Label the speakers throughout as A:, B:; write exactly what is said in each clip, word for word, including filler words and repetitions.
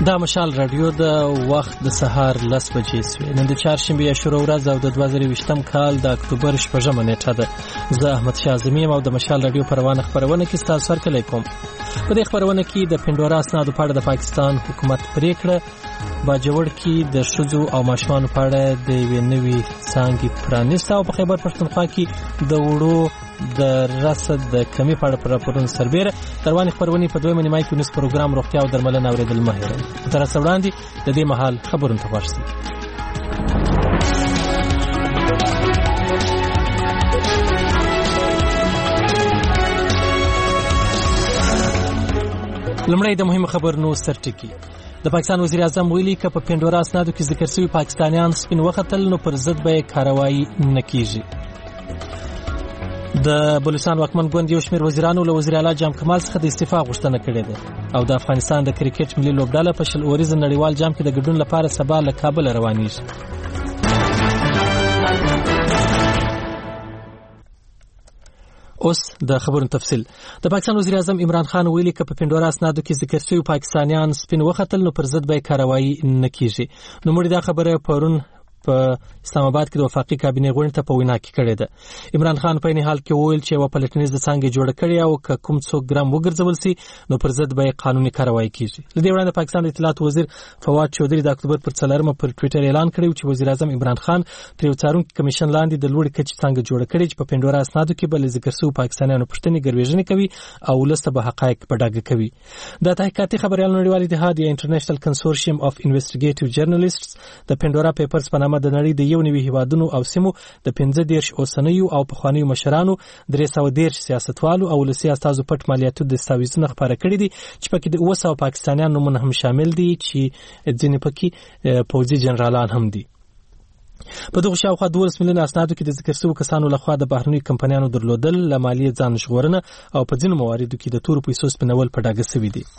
A: دا مشال رادیو د وخت د سهار لس بجې سوې. نن د چهارشنبې شروع ورځ او د دوه زره ویشتم کال د اکتوبر شپږمه نیټه ده. زه احمد شاه اعظمي یم او د مشال رادیو په روانه خپرونه کې ستاسو هرکلی کوم. په دې خپرونه کې د پنډورا اسنادو په اړه د پاکستان حکومت پریکړه، باجوړ کې د ښځو او ماشومانو په اړه د یوې نوې څانګې پرانیسته او په خیبر پښتونخوا کې د وړو د رصد د کمی په اړه پر راپورونه سربیره. د روانې خپرونې په دویمه نیمایي کې ونیس پروګرام روغتیا او درملنه اورېدل مه هېروئ. تر اوسه وړاندې د دې مهال خبرونه ته غوږ شئ. لومړی د مهمو خبرونو سرټکي. د پاکستان وزیر اعظم ویلي که په پنډورا اسنادو کې ذکر شوي پاکستانیان سپین وختل نو پر ضد به یې کاروایي نه کیږي. د بلوچستان واکمن ګوند یو شمېر وزیرانو له وزیر اعلی جام کمال څخه د استعفا غوښتنه کړې ده او د افغانستان د کرکټ ملي لوبډله په شل اوریز نړیوال جام کې د ګډون لپاره سبا له کابل روانېږي. اوس د خبرونو تفصیل. د پاکستان وزیر اعظم عمران خان ویلي که په پنډورا اسنادو کې ذکر شوي پاکستانیان سپین وختل نو پر ضد به یې کاروایي نه کیږي. نوموړي دا خبره پرون په اسلام آباد کې د وفاقي کابینې غونډې ته په وینا کې کړې ده. عمران خان په این حال کې وویل چې یوه پلټنیزه څانګه جوړه کړې او که کوم څوک ګرم وګرځول سي نو پر ضد به یې قانوني کاروایي کیږي. له دې وړاندې پاکستان د اطلاعات وزیر فواد چودري د اکتوبر پر څلورمه پر ټویټر اعلان کړی چې وزیر اعظم عمران خان تر یو څارونکي کمیشن لاندې د لوړې کچې څانګه جوړه کړې چې په پنډورا اسنادو کې به له ذکر شویو پاکستانیانو پوښتنې ګروېږنې کوي او ولس ته به حقایق په ډاګه کوي. د تحقیقاتي خبریالانو نړیوال اتحاد یا انټرنیشنل کنسورشیم اف انویسټیګیټیو جرنالیسټس د پنډورا پیپرز په نامه د نړۍ د یو نوي هیوادونو او سیمو د پنځه دېرش اوسنیو او پخوانیو مشرانو، درې سوه دېرش سیاستوالو او ولسي استازو پټ مالیاتي دستاویزونه خپاره کړي دي چې پکې د اوه سوه پاکستانیان نومونه هم شامل دي چې ځینې پکې پوځي جنرالان هم دي. په دغه شاوخوا دولس میلیونه اسنادو کې د ذکر شویو کسانو لخوا د بهرنیو کمپنیانو درلودل، له مالیې ځان ژغورنه او په ځینو مواردو کې د تورو پیسو سپینول په ډاګه سوي دي.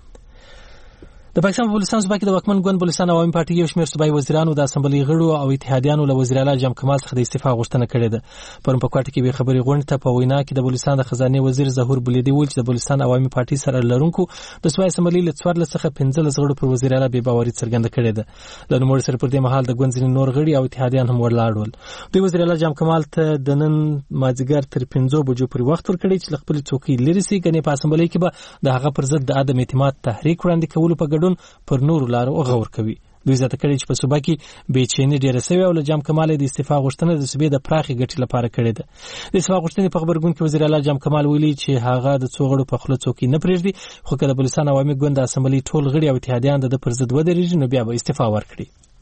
A: د پاکستان په بلوچستان صوبه کې د واکمن ګوند بلوچستان عوامي پارټي یو شمېر صوبایي وزیرانو د اسمبلۍ غړو او اتحادیانو له وزیر اعلی جام کمال څخه د استعفا غوښتنه کړې ده. پرون په کوټه کې به خبري غونډې ته په وینا کې د بلوچستان د خزانه وزیر ظهور بلیدي ویل چې د بلوچستان عوامي پارټي سره لرونکو د صوبایي اسمبلۍ له څوارلس څخه پنځلس غړو پر وزیر اعلی بې باوري څرګنده کړې ده. له نوموړي سره پر دې مهال د ګوند ځینې نور غړي او اتحادیان هم ولاړ ول. دوی وزیر اعلی جام کمال ته د نن مازدیګر تر پنځو بجو پورې وخت ورکړی چې له خپلې څوکۍ لرې سي، ګنې په اسمبلۍ کې به د هغه پر ضد د عدم اعتماد تحریک وړاندې کولو په ګډون پر نورو لارو غور کوي. دوی زیاته کړي چې په صوبه کې بېچیني ډېره سوې او له جام کمال د استعفا غوښتنه د صوبې د پراخې ګټې لپاره کړې ده. د استعفا غوښتنې په خبرګون کې وزیر اعلی جام کمال ویلي چې هغه د څو غړو په خوله څوکۍ نه پرېږدي، خو که د بلوچستان عوامي ګوند د اسمبلۍ ټول غړي او اتحادیان د ده پر ضد ودرېږي نو بیا به استعفا ورکړي.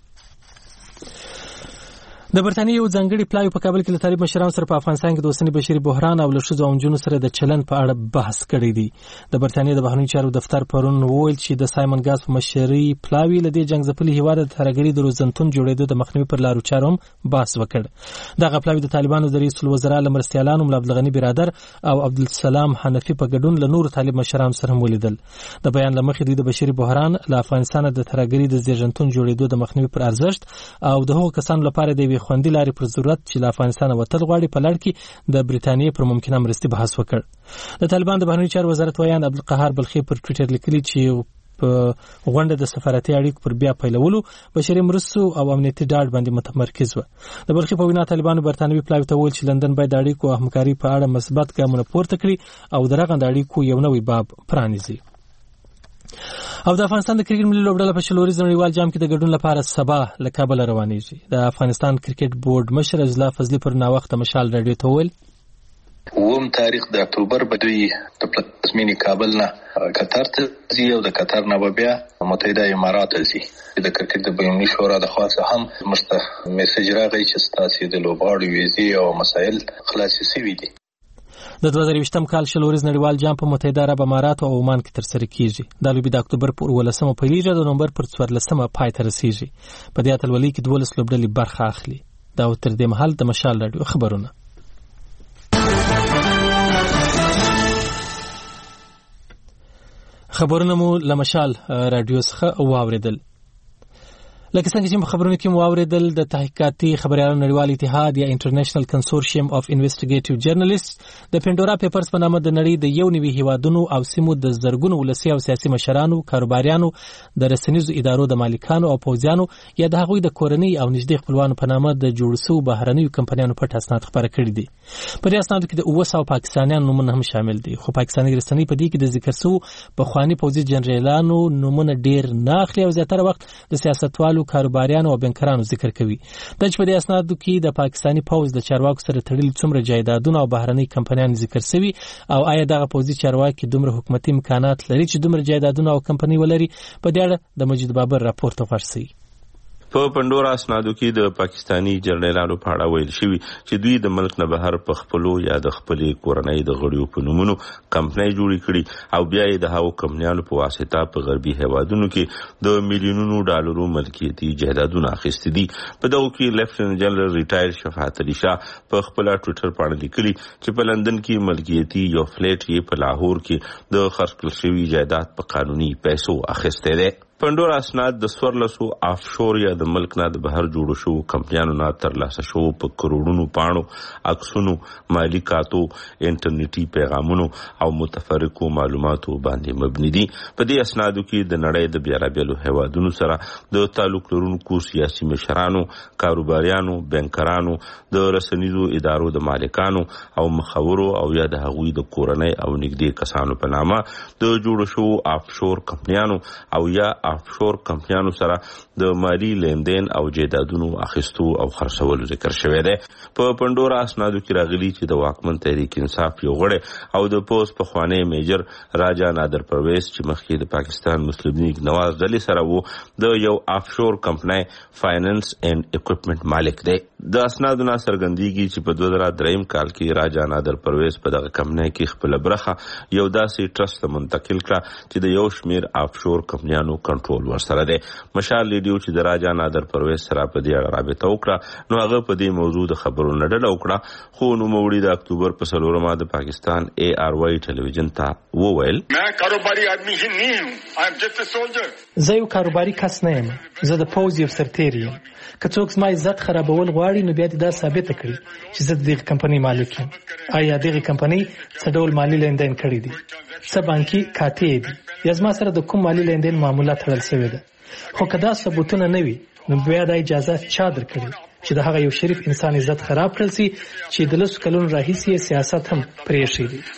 A: د برتانیې یو ځانګړي پلاوي په کابل کې له طالب مشرانو سره په افغانستان کې د اوسني بشري بحران او له ښځو او نجونو سره د چلند په اړه بحث کړی دی. د برتانیې د بهرنیو چارو دفتر پرون وویل چې د سایمن ګاز په مشرۍ پلاوي له دې جنګ ځپلي هېواده د ترهګرۍ د روزنتون جوړېدو د مخنیوي پر لارو چارو هم بحث وکړ. دغه پلاوي د طالبانو د رئیس الوزرا له مرستیالانو ملا عبدالغني برادر او عبدالسلام حنفي په ګډون له نورو طالب مشرانو سره هم ولیدل. د بیان له مخې دوی د بشري بحران له افغانستانه د ترهګرۍ د زیږنتون جوړېدو د مخنیوي پر ارزښت او د هغو کسانو لپاره د یوې خوندي لارې پر ضرورت چې له افغانستانه وتل غواړي په لړ کې د برتانیې پر ممکنه مرستې بحث وکړ. د طالبان د بهرنیو چارو وزارت ویان عبدالقهار بلخي پر ټویټر لیکلي چې په غونډه د سفارتي اړیکو پر بیا پیلولو، بشري مرستو او امنیتي ډاډ باندې متمرکز و. د بلخي په وینا طالبانو برتانوي پلاوي ته وویل چې لندن باید د اړیکو او همکارۍ په اړه مثبت ګامونه پورته کړي او د رغند اړیکو یو نوی باب پرانیزي. او د افغانستان د کرکټ ملي لوبډله په شل اوریز نړیوال جام کې د ګډون لپاره سبا له کابل روانېږي. د افغانستان کرکټ بورډ مشر عزیزالله فضلي پر ناوخته مشال راډیو ته وویل
B: اووم تاریخ د اکتوبر به دوی د پلازمینې کابل نه قطر ته ځي او د قطر نه به بیا متحده امارات ته ځي. د کرکټ د بینالمللي شورا د خوا څخه هم موږ ته میسج راغی چې ستاسې د لوبغاړو ویزې او مسایل خلاصې سوي دي.
A: د دوه زره ویشتم کال شل اوریز نړیوال جام په متحده عرب امارات او عمان کې ترسره کیږي. دا لوبې د اکتوبر پر اوولسمه پیلېږي او د نومبر پر څوارلسمه پای ته رسیږي. په دې اتلولۍ کې دولس لوبډلې برخه اخلي. دا تر دې مهال د مشال راډیو خبرونه. خبرونه مو له مشال راډیو څخه واوریدل. لکه څنګه چې خبرونه کې مو اوریدل د تحقیقاتي خبريالانو نړیوال اتحاد یا انټرنیشنل کنسورشیم اف انویسټیګیټیو جرنالیست د پینډورا پیپرز په نامه د نړۍ د یو نوي هیوادونو او سیمو د زرګونو ولسي او سیاسي مشرانو، کاروباریانو، د رسنیزو ادارو د مالکانو او پوځیانو یا د هغوی د کورنۍ او نږدې خپلوانو په نامه د جوړ شوو بهرنیو کمپنیانو پټ اسناد خبره کړي دي. په دې اسنادو کې د اوه سوه پاکستانیانو نومونه هم شامل دي، خو پاکستاني رسنۍ په دې کې د ذکر شوو پخواني پوځي جنرالانو نومونه ډیر نه اخلي او زیاتره وخت د سیاستوالو، کاروباریانو او بنکرانو ذکر کوي. د چې په دې اسنادو کې د پاکستاني پوځ د چارواکو سره تړلي څومره جایدادونه او بهرنۍ کمپنیان ذکر شوي او آیا دغه پوځي چارواکي دومره حکومتي امکانات لري چې دومره جایدادونه او کمپنۍ ولري، په دې اړه د مجید بابر راپور ته غوښ شي.
C: په پندورا اسنادو کې د پاکستانی جرنیلانو په اړه ویل شوی چې دوی د ملک نه بهر په خپلو یا د خپلې کورنۍ د غړیو په نومونو کمپنۍ جوړې کړي او بیا یې د هغو کمپنیانو په واسطه په غربي هیوادونو کې د میلیونونو ډالرو ملکیتي جایدادونه اخیستي دي. په دغو کې لیفټننټ جنرال ریټایر شفاعت علي شاه په خپل ټویټر باندې لیکلي چې په لندن کې ملکیتي یو فلیټ یې په لاهور کې د خرڅ کړل شوي جایداد په قانوني پیسو اخیستی دی. پندورا اسناد د سورلسو آفشور یا د ملک نه د بهر جوړو شو کمپنیانو نه ترلاسه شو په کروڑونو پاڼو، عکسونو، مالی کاتو، انټرنیټي پیغامونو او متفرقو معلوماتو باندې مبني دي. په دې اسنادو کې د نړۍ د بیلابیلو هیوادونو سره د تعلق لرونکو سیاسي مشرانو، کاروباریانو، بنکرانو، د رسنیزو ادارو د مالکانو او مخورو او یا د هغوی د کورنۍ او نږدې کسانو په نامه د جوړو شو آفشور کمپنیانو او یا آفشور کمپنیانو سره د مالی لیندین او جایدادونو اخیستو او خرڅولو ذکر شوی دی. په پندورا اسنادو کې راغلي چې د واکمن تحریک انصاف یو غړی او د پوز پخوانی میجر راجا نادر پرویز چې مخکې د پاکستان مسلم لیگ نواز ډلې سره وو د یو آفشور کمپنی فاینانس اینڈ اکوپمنٹ مالک دی. د اسنادو نه څرګندېږي چې په دوه زره دریم کال کې راجا نادر پرویز په دغه کمپنی کې خپل برخه یو داسې ټرست منتقل کړه چې د یو شمیر آفشور کمپنیانو کنټرول ورسره دی. مشال لیډیو چې د راجا نادر پرویز سره په دې اړه رابطه وکړه نو هغه په دې موضوع د خبرو نه ډډه وکړه، خو نوموړي د اکتوبر په څلورمه د پاکستان اے آر وائی ټلویزیون ته وویل
D: میں کاروباری آدمی ہی نہیں ہوں، آئی ایم جسٹ ا سولجر.
A: زه یو کاروباري کس نه یم، زه د پوځ یو سرتیر یم. که څوک زما عزت خرابول غواړي نو بیا دې دا ثابته کړي چې زه د دغه کمپنۍ مالک یم. آیا دغه کمپنۍ څه ډول مالي لیندین کړي دي، څه بانکي کاته دي یا زما سره د کوم مالي لیندین معاملات تړل شوی ده. خو که دا ثبوتونه نه وي نو بیا دا اجازه چا درکړي چې د هغه یو شریف انسان عزت خراب کړل سي چې د لسو کلونو راهیسې سیاست هم پرېښی دی.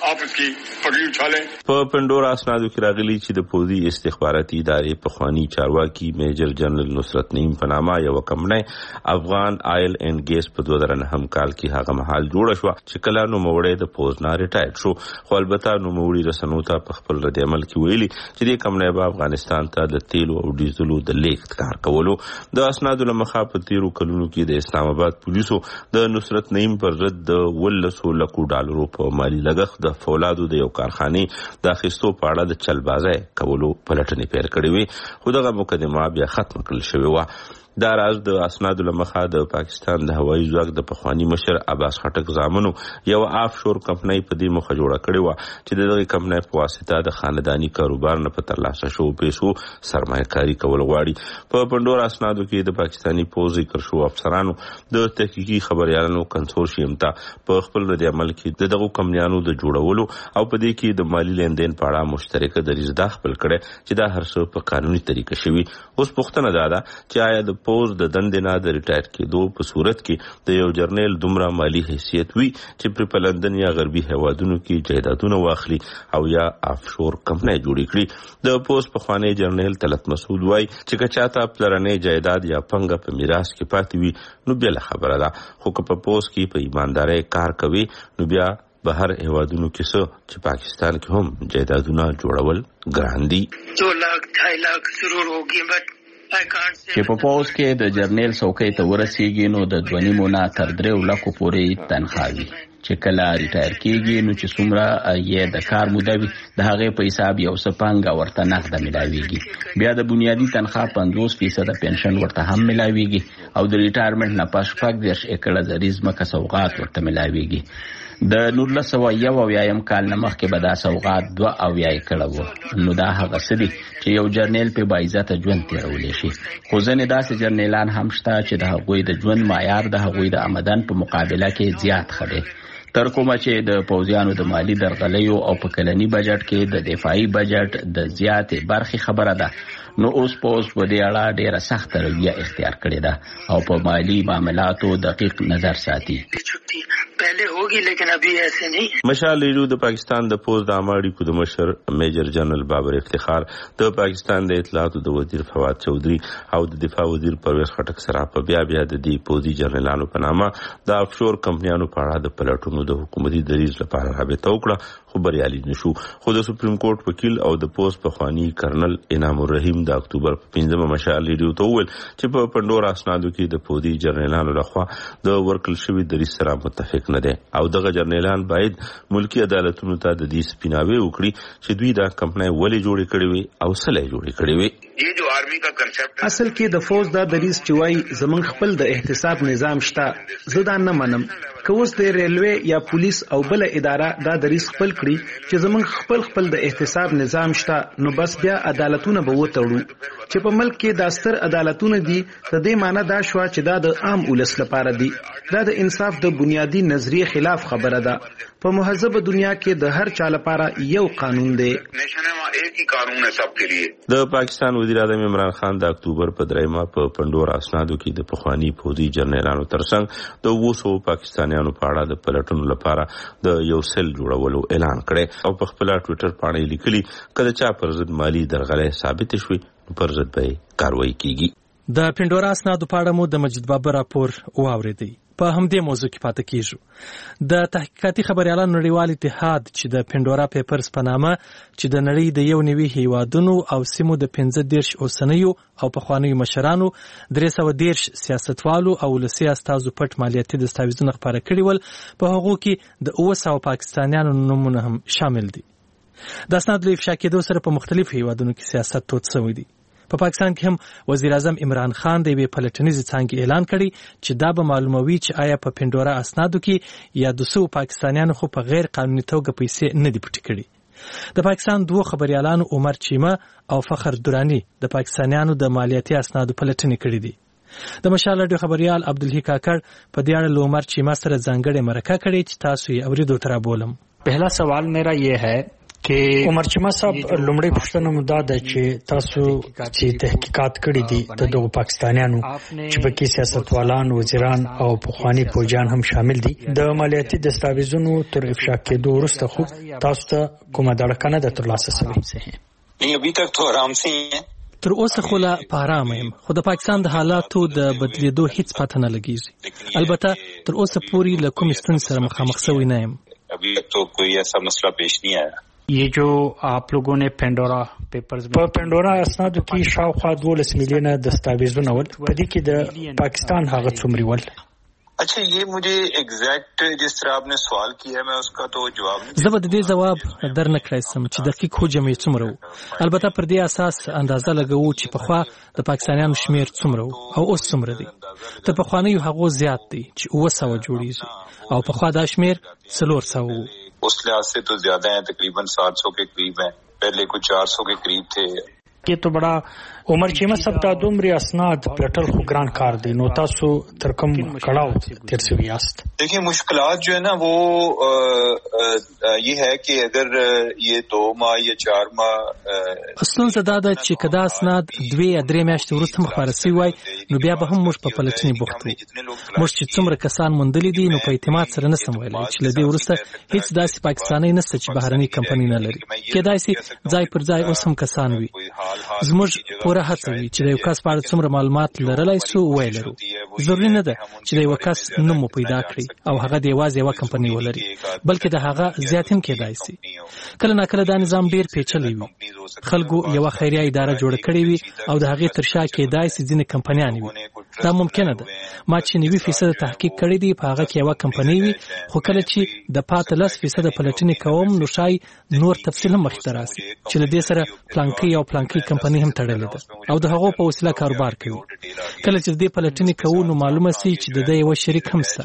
C: په پندورا اسنادو کې راغلي چې د پوځي استخباراتي ادارې پخوانی چارواکي میجر جنرال نصرت نعیم په نامه یو کمپنۍ افغان آیل اینڈ ګیس په دوه زره نهم کال کې هغه مهال جوړه شوه چې کله نوموړی د پوځ نه ریټایر شو، خو البته نوموړي رسنیو ته په خپل رد عمل کې ویلي چې دې کمپنۍ به افغانستان ته د تیلو او ډیزلو د لیږد کار کولو. د اسنادو له مخه په تیرو کلونو کې د اسلام آباد پولیسو د نصرت نعیم پر ضد د ولسو لکو ډالرو په مالی لګښت د فولادو د یو کارخانې د اخیستو په اړه د چلبازۍ کولو پلټنې پیل کړې وې، خو دغه مقدمه بیا ختم کړل شوې وه. دا راز د اسنادو له مخه د پاکستان د هوایي ځواک د پخوانی مشر عباس خټک زامنو یو آفشور کمپنۍ په دې موخه جوړه کړې وه چې د دغه کمپنۍ په واسطه د خانداني کاروبار نه په ترلاسه شوو پیسو سرمایه‌کاري کول غواړي. په پندورا اسنادو کې د پاکستاني پوځ ذکر شوو افسرانو د تحقیقي خبريالانو کنسورشیم ته په خپل رد عمل کې د دغو کمپنیانو د جوړولو او په دې کې د مالی لیندین په اړه مشترکه دریځ دا خپل کړی چې دا هر څه په قانوني طریقه شوي. اوس پوښتنه دا ده چې آیا د پوز د دندې نه د ریټایر کېدو په صورت کې د یو جرنیل دومره مالی حیثیت وي چې پر په لندن یا غربي هیوادونو کې جایدادونه واخلي او یا آفشور کمپنۍ جوړې کړي. د پوز پخوانی جرنیل طلعت مسعود وایي چې که چاته پلرنی جایداد یا پنګه په میراث کې پاتې وي نو بیا خبره ده، خو که په پوز کې په ایماندارۍ کار کوي نو بیا بهر هیوادونو کې څه چې پاکستان کې هم جایدادونه جوړول ګران دي.
E: دو لاکھ ढाई लाख ضرور होगी بٹ
F: چې په پوز کې د جرنیل څوکۍ ته ورسیږي نو د دوه نیمو نه تر دریو لکو پورې تنخواه وي. چې کله ریټایر کېږي نو چې څومره یې د کار موده وي د هغې په حساب یو څه پانګه ورته نغده میلاویږي. بیا د بنیادي تنخواه پنځوس فیصده پنشن ورته هم میلاویږي او د ریټایرمنټ نه پس شپږ دېرش ایکړه زرعي ځمکه سوغات ورته میلاویږي. د نولس سوه یو اویایم کال نه مخکې به دا سوغات دوه اویا یې کړی و. نو دا هغه څه دي چې یو جرنیل پې باعزته ژوند تېرولی شي. خو ځینې داسې جرنیلان هم شته چې د هغوی د ژوند معیار د هغوی د آمدن په مقابله کې زیات ښه دی. تر کومه چې د پوځیانو د مالی درغلیو او په کلني بجټ کې د دفاعي بجټ د زیاتې برخې خبره ده، نو اوس پوز په دې اړه ډیره سخته رویه اختیار کړې ده او په مالی معاملاتو دقیق نظر ساتي.
E: पहले होगी लेकिन अभी ऐसे नहीं.
C: مشال لیډو د پاکستان د پوز د عامه اړیکو د مشر میجر جنرال بابر افتخار د پاکستان د اطلاعاتو د وزیر فواد چودھری او د دفاع وزیر پرویز خټک سره په بیا بیا د دې پوزي جنرالانو په نامه د افشور کمپنیانو په اړه د پلټونو د حکومتي دریځ لپاره رابطه وکړه، خو بریالي نشو. خو د سپریم کورټ وکیل او د پوز پخوانی کرنل انعام الرحیم د اکتوبر په پنځمه مشال لیډو ته وویل چې په پندورا اسنادو کې د پوزي جنرالانو لخوا د ورکل شوی دریځ سره متفق نه دي او دغه جرنیلان باید ملکی عدالتونو ته د دې سپیناوي وکړي چې دوی دا کمپنۍ ولې جوړې کړې وي او څه لې جوړې کړې وي.
G: یہ جو آرمی کا کنسپٹ
H: اصل کې د فوج دا دریځ چې وایي زمونږ خپل د احتساب نظام شته، زه دا نه منم. که اوس د ریلوے یا پولیس او بل اداره دا دریځ خپل کړي چې زمونږ خپل خپل د احتساب نظام شته، نو بس بیا عدالتونه به وتړو. چې په ملک کې د ستر عدالتونه دي، د دې معنی دا شو چې دا د عام ولس لپاره دي. دا د انصاف د بنیادی نظریه خلاف خبره ده. په مهذب دنیا کې د هر چا لپاره یو قانون دی.
C: د پاکستان وزیر اعظم عمران خان د اکتوبر په دریمه په پندورا اسنادو کې د پخوانی پوځي جنرالانو ترڅنګ د اوو سوو پاکستانیانو په اړه د پلټنو لپاره د یو سل جوړولو اعلان کړی او په خپل ټوئیټر باندې لیکلي کله چې پر ضد مالی درغلۍ ثابت شوي پر ضد به کاروایی کیږي.
A: د پندورا اسنادو په اړه مو د مجید بابر راپور واوریدئ. په همدې موضوع کې پاتې کیږو. د تحقیقاتي خبريالانو نړیوال اتحاد چې د پندورا پیپرز په نامه چې د نړۍ د یو نوي هیوادونو او سیمو د پنځه دیرش اوسنیو او پخوانیو مشرانو، درې سوه دیرش سیاستوالو او ولسي استازو پټ مالیاتي دستاویزونه خپاره کړي ول. په هغو کې د اوه سوه پاکستانیانو نومونه هم شامل دي. د اسنادو له افشا کېدو سره په مختلفو هیوادونو کې سیاست تود شوی دی. په پاکستان کې هم وزیر اعظم عمران خان د یوې پلټنیزې څانګې اعلان کړی چې دا به معلوموي چې آیا په پندورا اسنادو کې یا د سوو پاکستانیانو خو په غیر قانوني توګه پیسې نه دي پټې کړي. د پاکستان دوه خبريالانو عمر چیمه او فخر درانی د پاکستانیانو د مالیاتي اسنادو پلټنې کړې دي. د مشال رادیو خبريال عبدالحی کاکړ په دې اړه له عمر چیمه سره ځانګړې مرکه کړې چې تاسو یې اوریدو ته رابولم.
I: پهلا سوال میرا یہ ہے کہ عمر چیمه صاحب لومړی پوښتنه مو دا ده چې تاسو چې تحقیقات کړي دي د دغو پاکستانیانو چې پکې سیاستوالان، وزیران او پخوانی فوجیان هم شامل دي، د مالیاتي دستاویزونو تر افشا کېدو وروسته خو تاسو ته کومه دړکه نه ده ترلاسه شوې؟
G: نہیں ابھی تک تو آرام سے ہی ہیں.
A: تر اوسه خو لا په ارامه یم، خو د پاکستان د حالاتو د بدلیدو هیڅ پته نه لګیږي. البته تر اوسه پورې له کومې ستونزې سره مخامخ شوی نه یم.
G: ابھی تک تو کوئی ایسا مسئلہ پیش نہیں آیا.
I: یہ جو آپ لوگوں نے پینڈورا پیپرز په پینډورا اسنادو کې شاوخوا دولس میلیونه دستاویزونه ول، په دې کې د پاکستان هغه څومره ول؟
G: اچھا یہ مجھے ایگزیکٹ جس طرح آپ نے سوال کیا ہے میں اس کا تو جواب
A: زه به د دې جواب در نه کړای سم چې دقیق حجم یې څومره و. البته پر دې اساس اندازه لګوو چې پخوا د پاکستانیانو شمیر څومره و او اوس څومره دی. تر پخوانیو هغو زیات دی چې اوه سوه جوړیږي او پخوا دا شمیر څلور سوه و.
G: اس لحاظ سے تو زیادہ ہیں، تقریباً سات سو کے قریب ہیں، پہلے کچھ چار سو کے قریب تھے.
I: کې تو بڑا عمر چیمه صاحب دا دومره اسناد پلټل خو ګران کار دی، نو تاسو تر کوم کړهو تیر شوي یاست؟
G: دیکھیں مشکلات جو ہے نا وہ یہ ہے کہ اگر یہ دو ماہ یا چار ماہ
A: ستونزه دا ده چې که دا اسناد دوې یا درې میاشتې وروسته هم خپاره سوي وای نو بیا به هم موږ په پلټنې بوخت وو. موږ چې څومره کسان موندلي دي نو په اعتماد سره نسم ویلی چې له دې وروسته هیڅ داسې پاکستانۍ نشته چې بهرنۍ کمپنۍ نه لري. کېدای سي ځای پر ځای اوس هم کسان وي. زموږ پوره هڅه وي چې د یو کس په اړه څومره معلومات لرلی سو ویې لرو. ضروري نه ده چې د یو کس نوم مو پیدا کړي او هغه د یوازې یوه کمپنۍ ولري، بلکې د هغه زیات هم کېدای سي. کله ناکله دا نظام ډېر پیچلی وي. خلکو یوه خیریه اداره جوړه کړې وي او د هغې تر شا کېدای سي ځینې کمپنیانې وي. دا ممکنه ده. ما چې نوي فیصده تحقیق کړی دی په هغه کې یوه کمپنۍ وي، خو کله چې د پاته لس فیصده پلټنې کوم نو شای نور تفصیل هم مخې ته راسي چې له دې سره پلانکۍ او پلانکۍ کمپنۍ هم تړلې ده او د هغو په وسیله کاروبار کوي. کله چې د دې پلټنې کوو نو معلومه سي چې د ده یوه شریک هم شته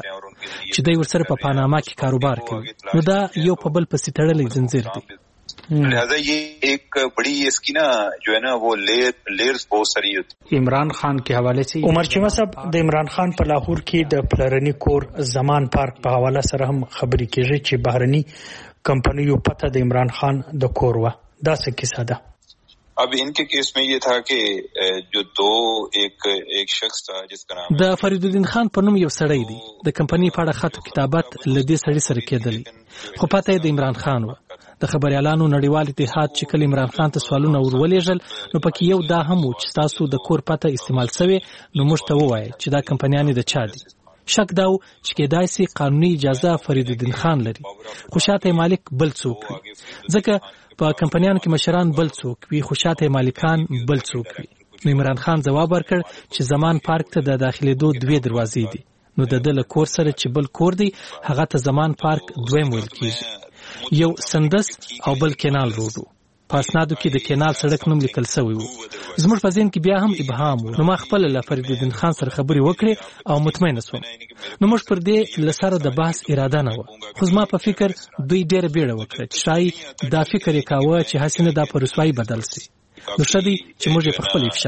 A: چې دوی ورسره په پاناما کې کاروبار کوي. نو دا یو په بل پسې تړلی زنجیر دی.
G: لہذا یہ ایک بڑی اس کی نا جو ہے نا وہ لیر لیئرز بہت ساری ہوتی.
I: عمران خان کے حوالے سے عمر چیمه صاحب د عمران خان په لاهور کې د پلرنی کور زمان پارک په حواله سره هم خبرې کیږي چې بهرني کمپنیو پته د عمران خان د کور و. دا څه کیسه ده؟
G: اب ان کے کیس میں یہ تھا کہ جو دو ایک ایک شخص تھا جس کا نام
A: د فرید الدین خان په نوم یو سړی دی. د کمپنی په اړه خط کتابت لدې سړي سره کېدلی، خو پته د عمران خان و. د خبريالانو نړیوال اتحاد چې کله عمران خان ته سوالونه ورولېږل نو پکې یو دا هم و چې تاسو د کور پته استعمال شوی نو موږ ته ووایي چې دا کمپنیانې د چا دي. شک دا و چې کېدای شي قانوني اجازه فرید الدین خان لري، خو شاته مالک بل څوک وي. ځکه په کمپنیانو کې مشران بل څوک وي، خو شاته مالکان بل څوک وي. نو عمران خان ځواب ورکړ چې زمان پارک ته د داخلېدو دوه دروازې دي. نو د دل کور سره چې بل کور دی هغه ته زمان پارک دویم ویل کیږي. یو سندس او بل کینال روډ. په اسنادو کې د کینال سړک نوم لیکل شوی و. زموږ په ذهن کې بیا هم ابهام و. نو ما خپل له فرید الدین خان سره خبرې وکړې او مطمئن شوم. نو موږ پر دې لسره د بحث اراده نه و، خو زما په فکر دوی ډېر بیړه وکړه چې شاید دا فکر یې کاوه چې حسینه دا په رسوایی بدل شي. نو شدی چې موږ په خپل افشا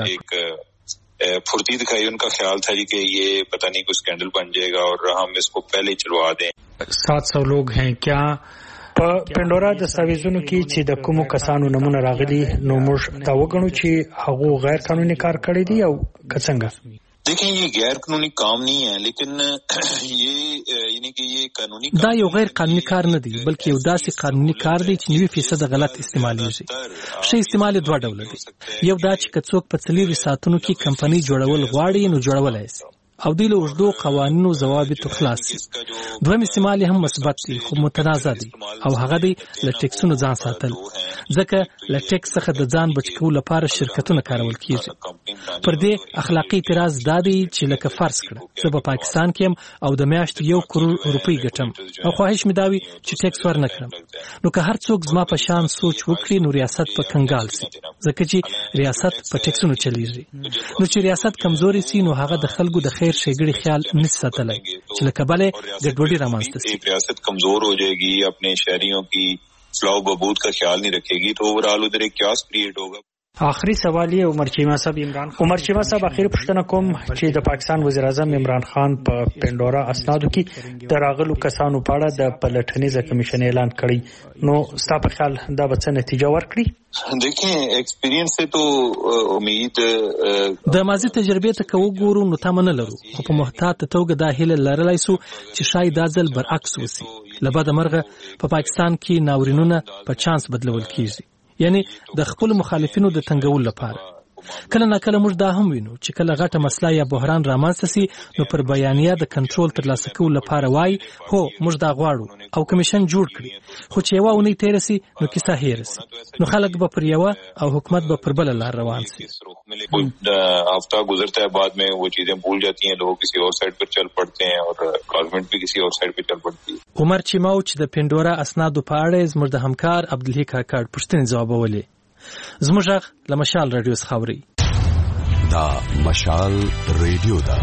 A: کړو.
G: پھرتی دکھائی ان کا خیال تھا کہ یہ پتہ نہیں کوئی سکینڈل بن جائے گا اور ہم اس کو پہلے ہی چلوا دیں.
I: سات سو لوگ ہیں کیا په پندورا دستاویزونو کې چې د کومو کسانو نمونه راغلي نو موږ دا وګڼو چې هغه غیر قانوني کار کړی دی او څنګه؟
G: دیکھیں یہ غیر قانونی کام نہیں ہے لیکن یہ یعنی کہ یہ قانونی
A: دا یو غیر قانوني کار نه دی بلکې یو داسې قانوني کار دی چې نوي فیصد غلط استعمالېږي. شی استعمال دوه ډول دی. یو دا چې کڅوک په څلور ساعتونو کې کمپنی جوړول غواړي نو جوړولای شي او د له اوږدو قوانینو ضوابط خلاص شي. دویم استعمال هم مثبت دی خو متنازع دی او هغه دی له ټیکسونو ځان ساتل، ځکه له ټیکس څخه د ځان بچ کولو لپاره شرکتونه کارول کیږي. پر دې اخلاقی اعتراض دا دی چې لکه فرض کړه زه په پاکستان کې هم او د میاشتې یو کروڑ روپۍ ګټم او خواهش مې دا وي چې ټیکس ور نه کړم، نو که هر څوک زما په شان سوچ وکړي نو ریاست په کنګال شي، ځکه چې ریاست په ټیکسونو چلیږي. نو چې ریاست کمزوري شي نو هغه د خلکو د خیر شګړي خیال نشي ساتلای چې لکه بلې ګډوډي رامنځته شي.
G: ریاست کمزور ہو جائے گی، اپنے شہریوں کی فلاح و بہبود کا خیال نہیں رکھے گی تو اوورآل ادھر ایک کیاس کریٹ ہوگا.
I: آخری سوال یې عمر چیمه صاحب عمران عمر چیمه صاحب اخیر پوښتنه کوم چې د پاکستان وزیر اعظم عمران خان په پندورا اسنادو کې د راغلو کسانو په اړه د پلټنیز کمیشن اعلان کړی، نو ستاسو په خیال دا به څه نتیجه ورکړي؟
G: دیکھیں ایکسپیرینس سے تو امید
A: د ماضي تجربې ته کو ګورو نو تاسو نه لرو، خو په محتاط توګه دا هیله لرلای سو چې شاید دا ځل برعکس وسی. لبا د مرغه په پاکستان کې ناورینونه په چانس بدلول کیږي، یعنی د خپل مخالفینو د تنګول لپاره. کله نه کله موږ دا هم وینو چې کله غټه مسله یا بحران رامنځته سي نو پر بیانیه د کنټرول ترلاسه کولو لپاره وای هو موږ دا غواړو او کمیشن جوړ کړي، خو چې یو ونی تیر سي نو کیسه هیر سي، نو خلک به پر یو او حکومت به پر بل لار روان سي.
G: ہفتہ گزرتا ہے بعد میں وہ چیزیں بھول جاتی ہیں، لوگ کسی اور سائڈ پر چل پڑتے ہیں اور گورنمنٹ بھی کسی اور سائڈ پر چل پڑتی ہے.
A: عمر چیماو چې د پندورا اسنادو په اړه زموږ د همکار عبدالحی کاکړ پوښتنې ځوابولې. زموږ غږ له مشال رادیو څخه اوري.
J: دا مشال رادیو دا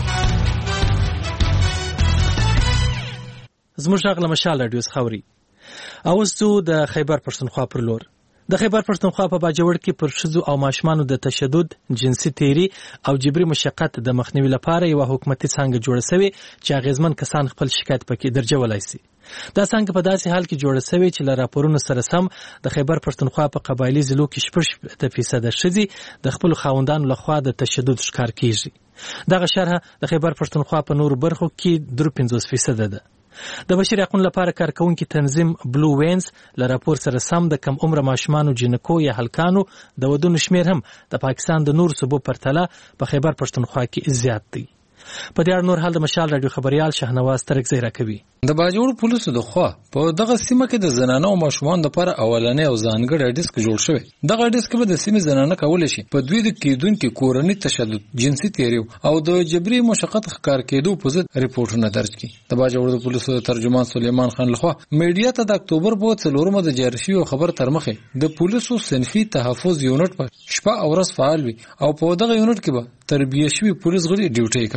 A: زموږ غږ له مشال رادیو څخه اوري. اوس ځو د خیبر پښتونخوا پر لور. د خیبر پښتونخوا په باجوړ کې پر ښځو او ماشومانو د تشدد، جنسي تیری او جبري مشقت د مخنیوي لپاره یو حکومتي څانګه جوړه شوې چې اغیزمن کسان خپل شکایت پکې درجولای شي. دا څنګه په داسې حال کې جوړه شوې چې له راپورونو سره سم د خیبر پښتونخوا په قبایلی ضلعو کې شپږ فیصد ښځې د خپل خاوندانو لخوا د تشدد ښکار کیږي. دغه شرح د خیبر پښتونخوا په نورو برخو کې درې پنځوس فیصد ده. د بشري حقوقو لپاره کارکونکي تنظیم بلو وینز له راپور سره سم د کم عمر ماشومانو جنکو یا هلکانو د ودونو شمیر هم د پاکستان د نور صوبو پرتله په خیبر پښتونخوا کې زیات دی. په دې اړه نور حال د مشال رادیو خبريال شهنواز ترکزی راکوي.
K: د باجوړ پولیسو د خوا په دغه سیمه کې د زنانه او ماشومان لپاره اولنې او ځانګړی ډیسک جوړ شوی. دغه ډیسک به د سیمې زنانه کولای شي په دوی د کېدونکو کورنۍ تشدد، جنسي تیریو او د جبري مشقت ښکار کېدو په ضد ریپورتونه درج کړي. د باجوړ د پولیسو ترجمان سلیمان خان لخوا میډیا ته د اکتوبر په څلورمه د جاری شوی خبر تر مخه د پولیسو صنفي تحفظ یونټ په شپه او ورځ فعال وي او په دغه یونټ کې به تربیه شوی پولیس غړي ډیوټي کوي.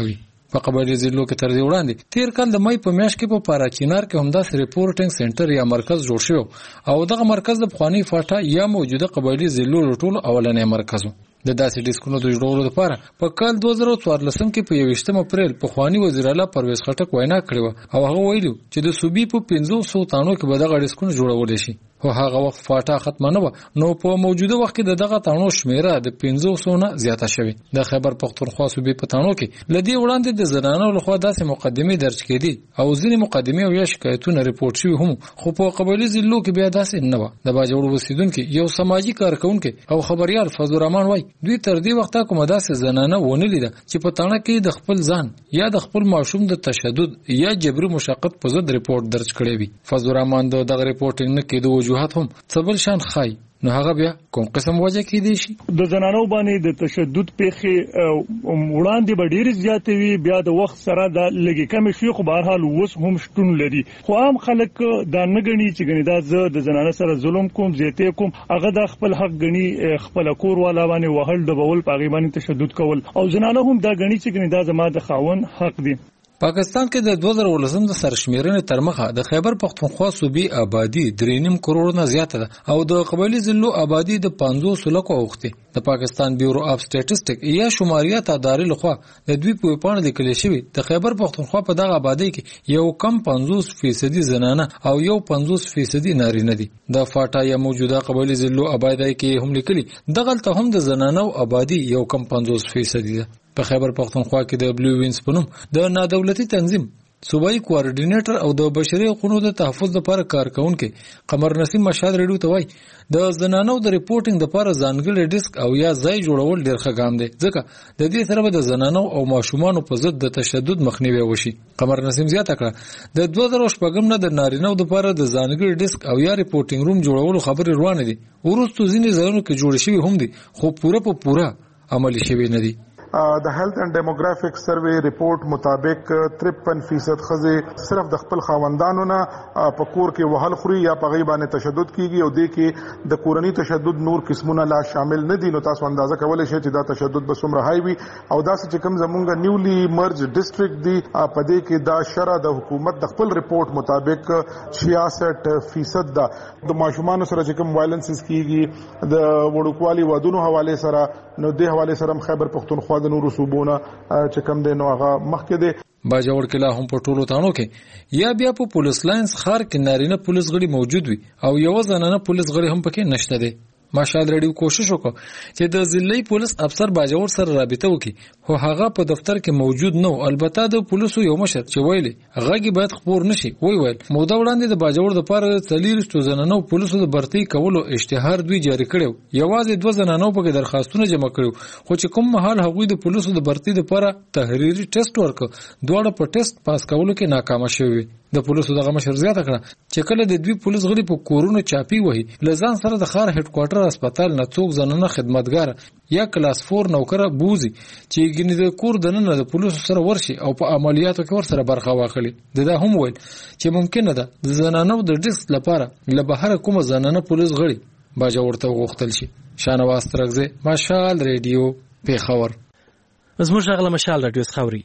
K: په قبایلی ضلعو کې تر دې وړاندې تیر کال د مې په میاشت کې په پاراچینار کې همداسې ریپورټینګ سنټر یا مرکز جوړ شو او دغه مرکز د پخوانی فاټا یا موجوده قبایلی ضلعو ټولو اولنې مرکز و. د داسې ډیسکونو د جوړولو لپاره په کال دوه زره څوارلسم کې په یوویشتم اپریل پخوانی وزیر اعلی پرویز خټک وینا کړې و او هغه ویلو چې د صوبې په پنځه سوه تانو کې به دغه ډیسکونه جوړول شي. خو هغه وخت فاټا ختمه نه و نو په موجوده وخت کې د دغه تانو شمیره د پنځه سوه نه زیاته شوې. د خیبر پختونخوا صوبې په تانو کې لدی وړاندې د زنانو لخوا داسې مقدمې درج کېدي او ځینې مقدمې او یا شکایتونه ریپورت شوي هم خو په قبایلی ضلعو کې بیا داسې نه و. د باجوړ اوسیدونکو یو سماجی کارکونکو او خبريال فضل الرحمن وای دوی تر دې وخته کومه داسې زنانه ونه لیده چې په تانه کې د خپل ځان یا د خپل ماشوم د تشدد یا جبري مشقت په ضد ریپورت درج کړی وي. فضل الرحمن دغه ریپورټینګ نه کېدو وجوهات هم څه بل شان خای نو هغه بیا کوم قسم وجه کې دي شي.
L: د زنانو باندې د تشدد پیخي وړاندې به ډیر زیات وي بیا د وخت سره د لګي کم شي خو بهر حال وس هم شتون لري. خو عام خلک دا نه غني چې غني دا زه د زنانو سره ظلم کوم زیاته کوم هغه د خپل حق غني خپل کور والا باندې وهل د بول پاغي باندې تشدد کول او زنانو هم دا غني چې غني دا زما د خاون حق دي.
K: پاکستان کې د دوه زره ولسم د سرشمیرنې تر مخه د خیبر پختونخوا صوبې آبادی درې نیم کروڑ نه زیاته ده او د قبایلی ضلعو آبادی د پنځوس لکو اوخته. د پاکستان بیورو اف سټیټسټیک یا شماریات ادارې لخوا د دوی په پاڼه لیکل شوی د خیبر پختونخوا په دغه آبادی کې یو کم پنځوس فیصدي زنانه او یو پنځوس فیصدي نارینه دي. د فاټا یا موجوده قبایلی ضلعو آبادی کې هم لیکلي دغلته هم د زنانو آبادی یو کم پنځوس فیصدي ده. په خیبر پختونخوا کې د بلو وینز په نوم د نادولتي تنظیم صوبایي کوارډینیټر او د بشري حقوقو د تحفظ لپاره کارکونکي قمر نسیم مشهد ریډیو ته وایي د زنانو د ریپورټینګ لپاره ځانګړي ډیسک او یا ځای جوړول ډیر ښه ګام دی ځکه د دې سره به د زنانو او ماشومانو په ضد د تشدد مخنیوي وشي. قمر نسیم زیاته کړه د دوه زره شپږم نه د نارینو لپاره د ځانګړي ډیسک او یا ریپورټینګ روم جوړولو خبرې روانه دي. ورسته ځینې ځایونو کې جوړ شوي هم دي خو پوره په پوره عملي شوي نه دي.
M: د هیلث اینڈ ډیموګرافیک سروې ریپورت مطابق ترپن فیصد خزه صرف د خپل خاوندانو نه په کور کې وهل خوري یا په غي باندې تشدد کیږي او د کې د کورنی تشدد نور قسمونه لا شامل نه دي. نو تاسو اندازه کولای شئ چې دا تشدد به څومره هاي وي او دا چې کوم زمونږ نیولی مرج ډیسټریکټ دی په دې کې دا شرع د حکومت د خپل ریپورت مطابق چھیاسٹھ فیصد دا د ماشومان سره چې کوم وایلنسز کیږي د وړوکوالي ودونو حواله سره نو د حواله سره خیبر پختونخوا د نورو صوبونو چې کوم دی نو هغه مخکې دی.
K: باجوړ کله هم په ټولو تانو کې یا بیا په پولیس لاینز خار کې نارینه پولیس غړي موجود وي او یو زنانه پولیس غړي هم پکې نشته دي. ماشال ریډیو کوشش وکړ چې د ضلعي پولیس افسر باجوړ سره رابطه وکړي خو هغه په دفتر کې موجود نه او البته د پولیسو یو مشر چې ویلي هغه باید خبر نشي وی ویل موده وړاندې د باجوړ د لپاره څلورشتو زنانو پولیسو د برتي کولو اشتهار دوی جاری کړو یوازې دوه زنانو په درخواستونه جمع کړو خو چې کوم مهال هغوی د پولیسو د برتي لپاره تحریري ټیسټ ورکړ دوه په ټیسټ پاس کولو کې ناکام شوی. د پولیسو دغه مشر زیاته کړه چې کله د دوی پولیس غړي په کورونو چاپی وهي لزان سره د خار هډ کوارټر هسپتال نه څوک زنانه خدمتګار یا کلاس فور نوکره بوزي چې ګنې د کور دننه د پولیسو سره ورشي او په عملیاتو کې ور سره برخه واخلي. د دا هم ویل چې ممکن ده د زنانو د ډیسک لپاره له بهر کومه زنانه پولیس غړي باجا ورته غوښتل شي. شانواز ترغزه مشال ریډیو پیښور.
A: زموږ غل مشال ریډیو خوري.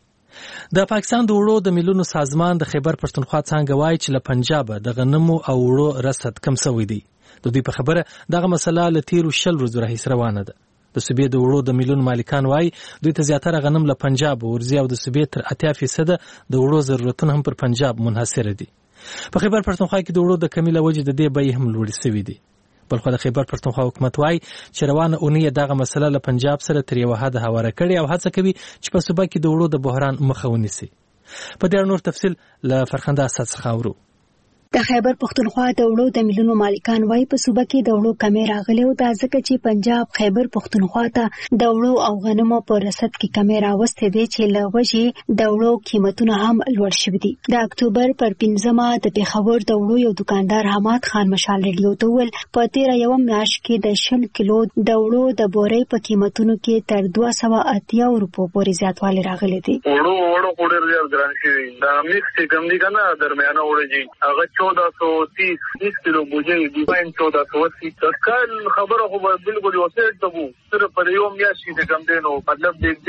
A: د پاکستان د وړو د ملونو سازمان د خیبر پښتونخوا څنګه وایي چې له پنجاب د غنمو او وړو رصد کم شوی دی. د دوی په خبره دغه مسله له تیرو شل ورځې راهیسې روانه ده. د صوبې د وړو د ملونو مالکان وایي دوی ته زیاتره غنم له پنجاب ورځي او د صوبې تر اتیا فیصد د وړو ضرورتونه هم پر پنجاب منحصر دي. په خیبر پښتونخوا کې د وړو د کمی له وجې د دې بیې هم لوړې شوې دي. بلخو د خیبر پښتونخوا حکومت وایي چې روانه اونۍ دغه مسله له پنجاب سره تر یو حد هواره کړي او هڅه کوي چې په صوبه کې د وړو د بحران مخه ونیسي. په دې اړه نور تفصیل له فرخنده اسد څخه اورو.
N: د خیبر پختونخوا د وړو د ملونو مالکان وایي په صوبه کې د وړو کمی راغلی او دا ځکه چې پنجاب خیبر پختونخوا ته د وړو او غنمو په رصد کې کمی راوستې دی چې له وجې د وړو قیمتونه هم لوړ شوي دي. د اکتوبر پر پنځمه د پېښور د وړو یو دکاندار حماد خان مشال ریډیو ته وویل په تېره یوه میاشت کې د شل کیلو د وړو د بورۍ په قیمتونو کې تر دوه سوه اتیا روپو پورې زیاتوالی راغلی دی.
O: وړو وړو خو ډېر زیات ګران شوي دا میکس چې کوم دي که نه درمیانه وړه دي هغه چودہ سو تیس بیس کلو بوجھے ڈیزائن چودہ سو اسی کل خبر خو بالکل یو سیټ ته وو صرف په یو میاشت کې کم دینو مطلب د دې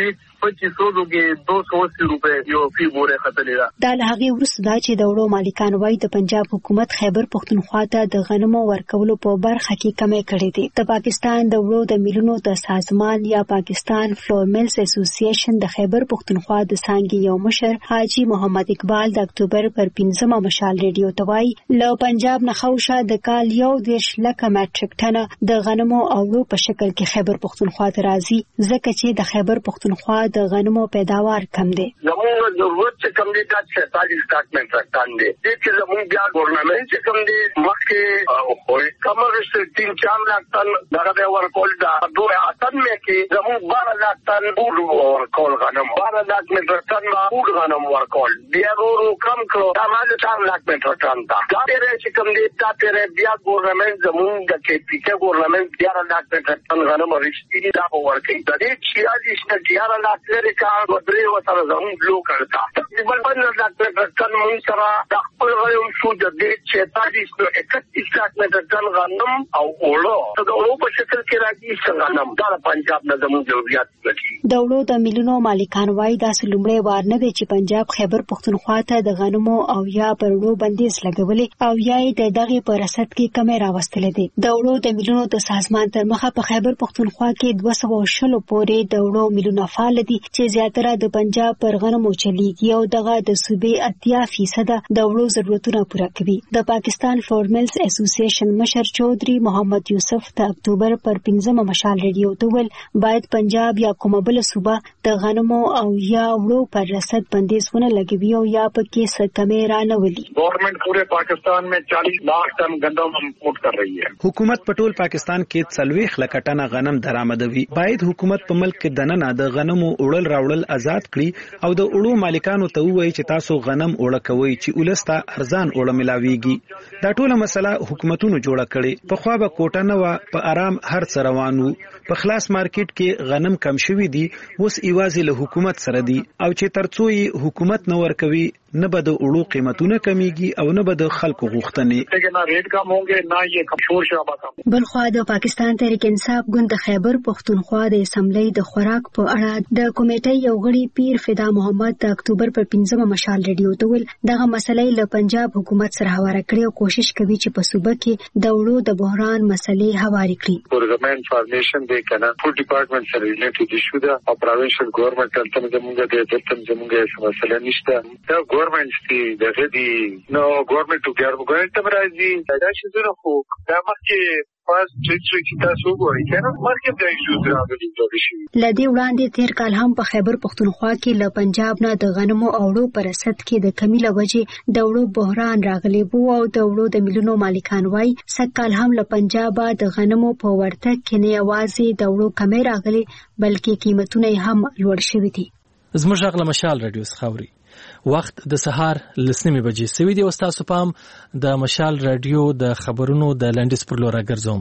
O: पच्चीस सौ کې दो सौ अस्सी روپے یو فی بوره خطلې ده.
N: دا له هغې وروسته دا چې د وړو مالکان وایي د پنجاب حکومت خیبر پښتونخوا ته د غنمو ورکولو په برخه کې کمی کړې دي. د پاکستان د وړو د میلونو د سازمان یا پاکستان فلور ملز اسوسییشن د خیبر پښتونخوا د څانګې یو مشر حاجی محمد اقبال د اکتوبر پر پنځمه مشال ریډیو ته وایي له پنجاب نه خوشه د کال یو دېرش لکه میټریک ټنه د غنمو او وړو په شکل کې خیبر پښتونخوا ته راځي ځکه چې د خیبر پښتونخوا د غنمو پیداوار کم دی.
O: زموږ ضرورت چې کم دی دا سینتالیس لاک میټریک ټن دی. دې کې زموږ بیا ګورنمنت چې کم دی مخکې خو کمرشت تین چار لاک ټن دغه ورکول دا دوه اتن مې کې زموږ بارہ لاک ټن وړو ورکول غنم بارہ لاک میټریک ټن وړو غنم ورکول بیا ورو کم کړو دا مال چار لاک میټریک ټن دا ډېر چې کم دی دا ډېر بیا ګورنمنت زموږ د کې پی کې ګورنمنت بیا لاک میټریک ټن غنم ورشتي دا ورکړي د دې چھیالیس نه بیا لاک لري کا ودري وسره زموږ لو کړتا تقریبا پندرہ لاک میټریک ټن مونږ سره د خپل غوښتنو شو د دې چھیالیس نه اکتیس لاک میټریک ټن غنم او اولو د اولو په شکل کې راځي څنګه غنم دا پنجاب نه زموږ ضرورت لري.
N: د وړو د میلونو مالکان وایي دا لومړی وار نه دی چې پنجاب خیبر پښتونخوا ته د غنمو او یا پر وړو بندیز لګولې او یا د دغه په رصد کې کمی راوستلې دي. د وړو د میلونو د سازمان تر مخه په خیبر پښتونخوا کې دوه سوه شل پورې د وړو میلونه فعال دي چې زیاتره د پنجاب پر غنمو چلیږي او دغه د صوبې اتیا فیصد د وړو ضرورتونه پوره کوي. د پاکستان فلور ملز اسوسییشن مشر چودري محمد یوسف د اکتوبر پر پنځمه مشال ریډیو ته ویل باید پنجاب یا کومه بل صوبه د غنمو او یا وړو پر رصد بندیز ونه لګوي او یا پکې څه کمی رانه ولي.
O: گورنمنٹ پورے پاکستان میں چالیس لاکھ ٹن گندم امپورٹ کر رہی ہے.
H: حکومت په ټول پاکستان کې څلوېښت لکه ټنه غنم درآمدوي. باید حکومت په ملک کې دننه د غنمو وړل راوړل آزاد کړي او د وړو مالکانو ته ووایي چې تاسو غنم وړه کوئ چې ولسته ارزان وړه ملاويږي. دا ټوله مسله حکومتونو جوړه کړي. په خوا به کوټه نه و په آرام هر څه روان وو. په خلاص مارکیټ کې غنم کم شوي دي اوس ایوازې له حکومت سره دي او چې ترڅو یې حکومت نه ورکوي نه به د وړو قیمتونه کمیږي او نه به د خلکو غوښتنې
O: لیکن ریټ کم هونګي نه یې کم شور شابه کم.
N: بلخوا د پاکستان تحریک انصاف ګوند د خیبر پښتونخوا د اسمبلی د خوراک په اړه د کمیټې یو غړي پیر فدا محمد د اکتوبر پر پنځمه مشال ریډیو ته ویل دغه مسلې له پنجاب حکومت سره هواره کړي او کوشش کوي چې په صوبه کې د وړو د بحران مسلې هواري کړي.
O: ګورنمنت فارمیشن دی کنه فود ډپارټمنټ سره ریلیټډ ایشو ده او پروینشل ګورنمنت تلته زموږ د دلته زموږ مسله نشته. دا ګورنمنت دی دغه دی نو ګورنمنت تو ګورنمنت تم راځي دا چې زه خو دا مخکې پاس چې چې تاسو وګورئ کنه مارکیټ د ایشوز راغلي جوړ شي.
N: لدی وړاندې تیر کال هم په خیبر پښتونخوا کې له پنجاب نه د غنمو او وړو پر رصد کې د کمی له وجې د وړو بحران راغلی وو او د وړو د میلونو مالکان وایي سږ کال هم له پنجابه د غنمو په ورتګ کې نه یوازې د وړو کمی راغلی بلکې قیمتونه هم لوړ شوي دي.
A: زموږ غږ له مشال رادیو څخه اوري. وخت د سهار لسنیمه بجې سوي دی او تاسو پام د مشال رادیو د خبرونو د لنډیز پر لور راګرځوم.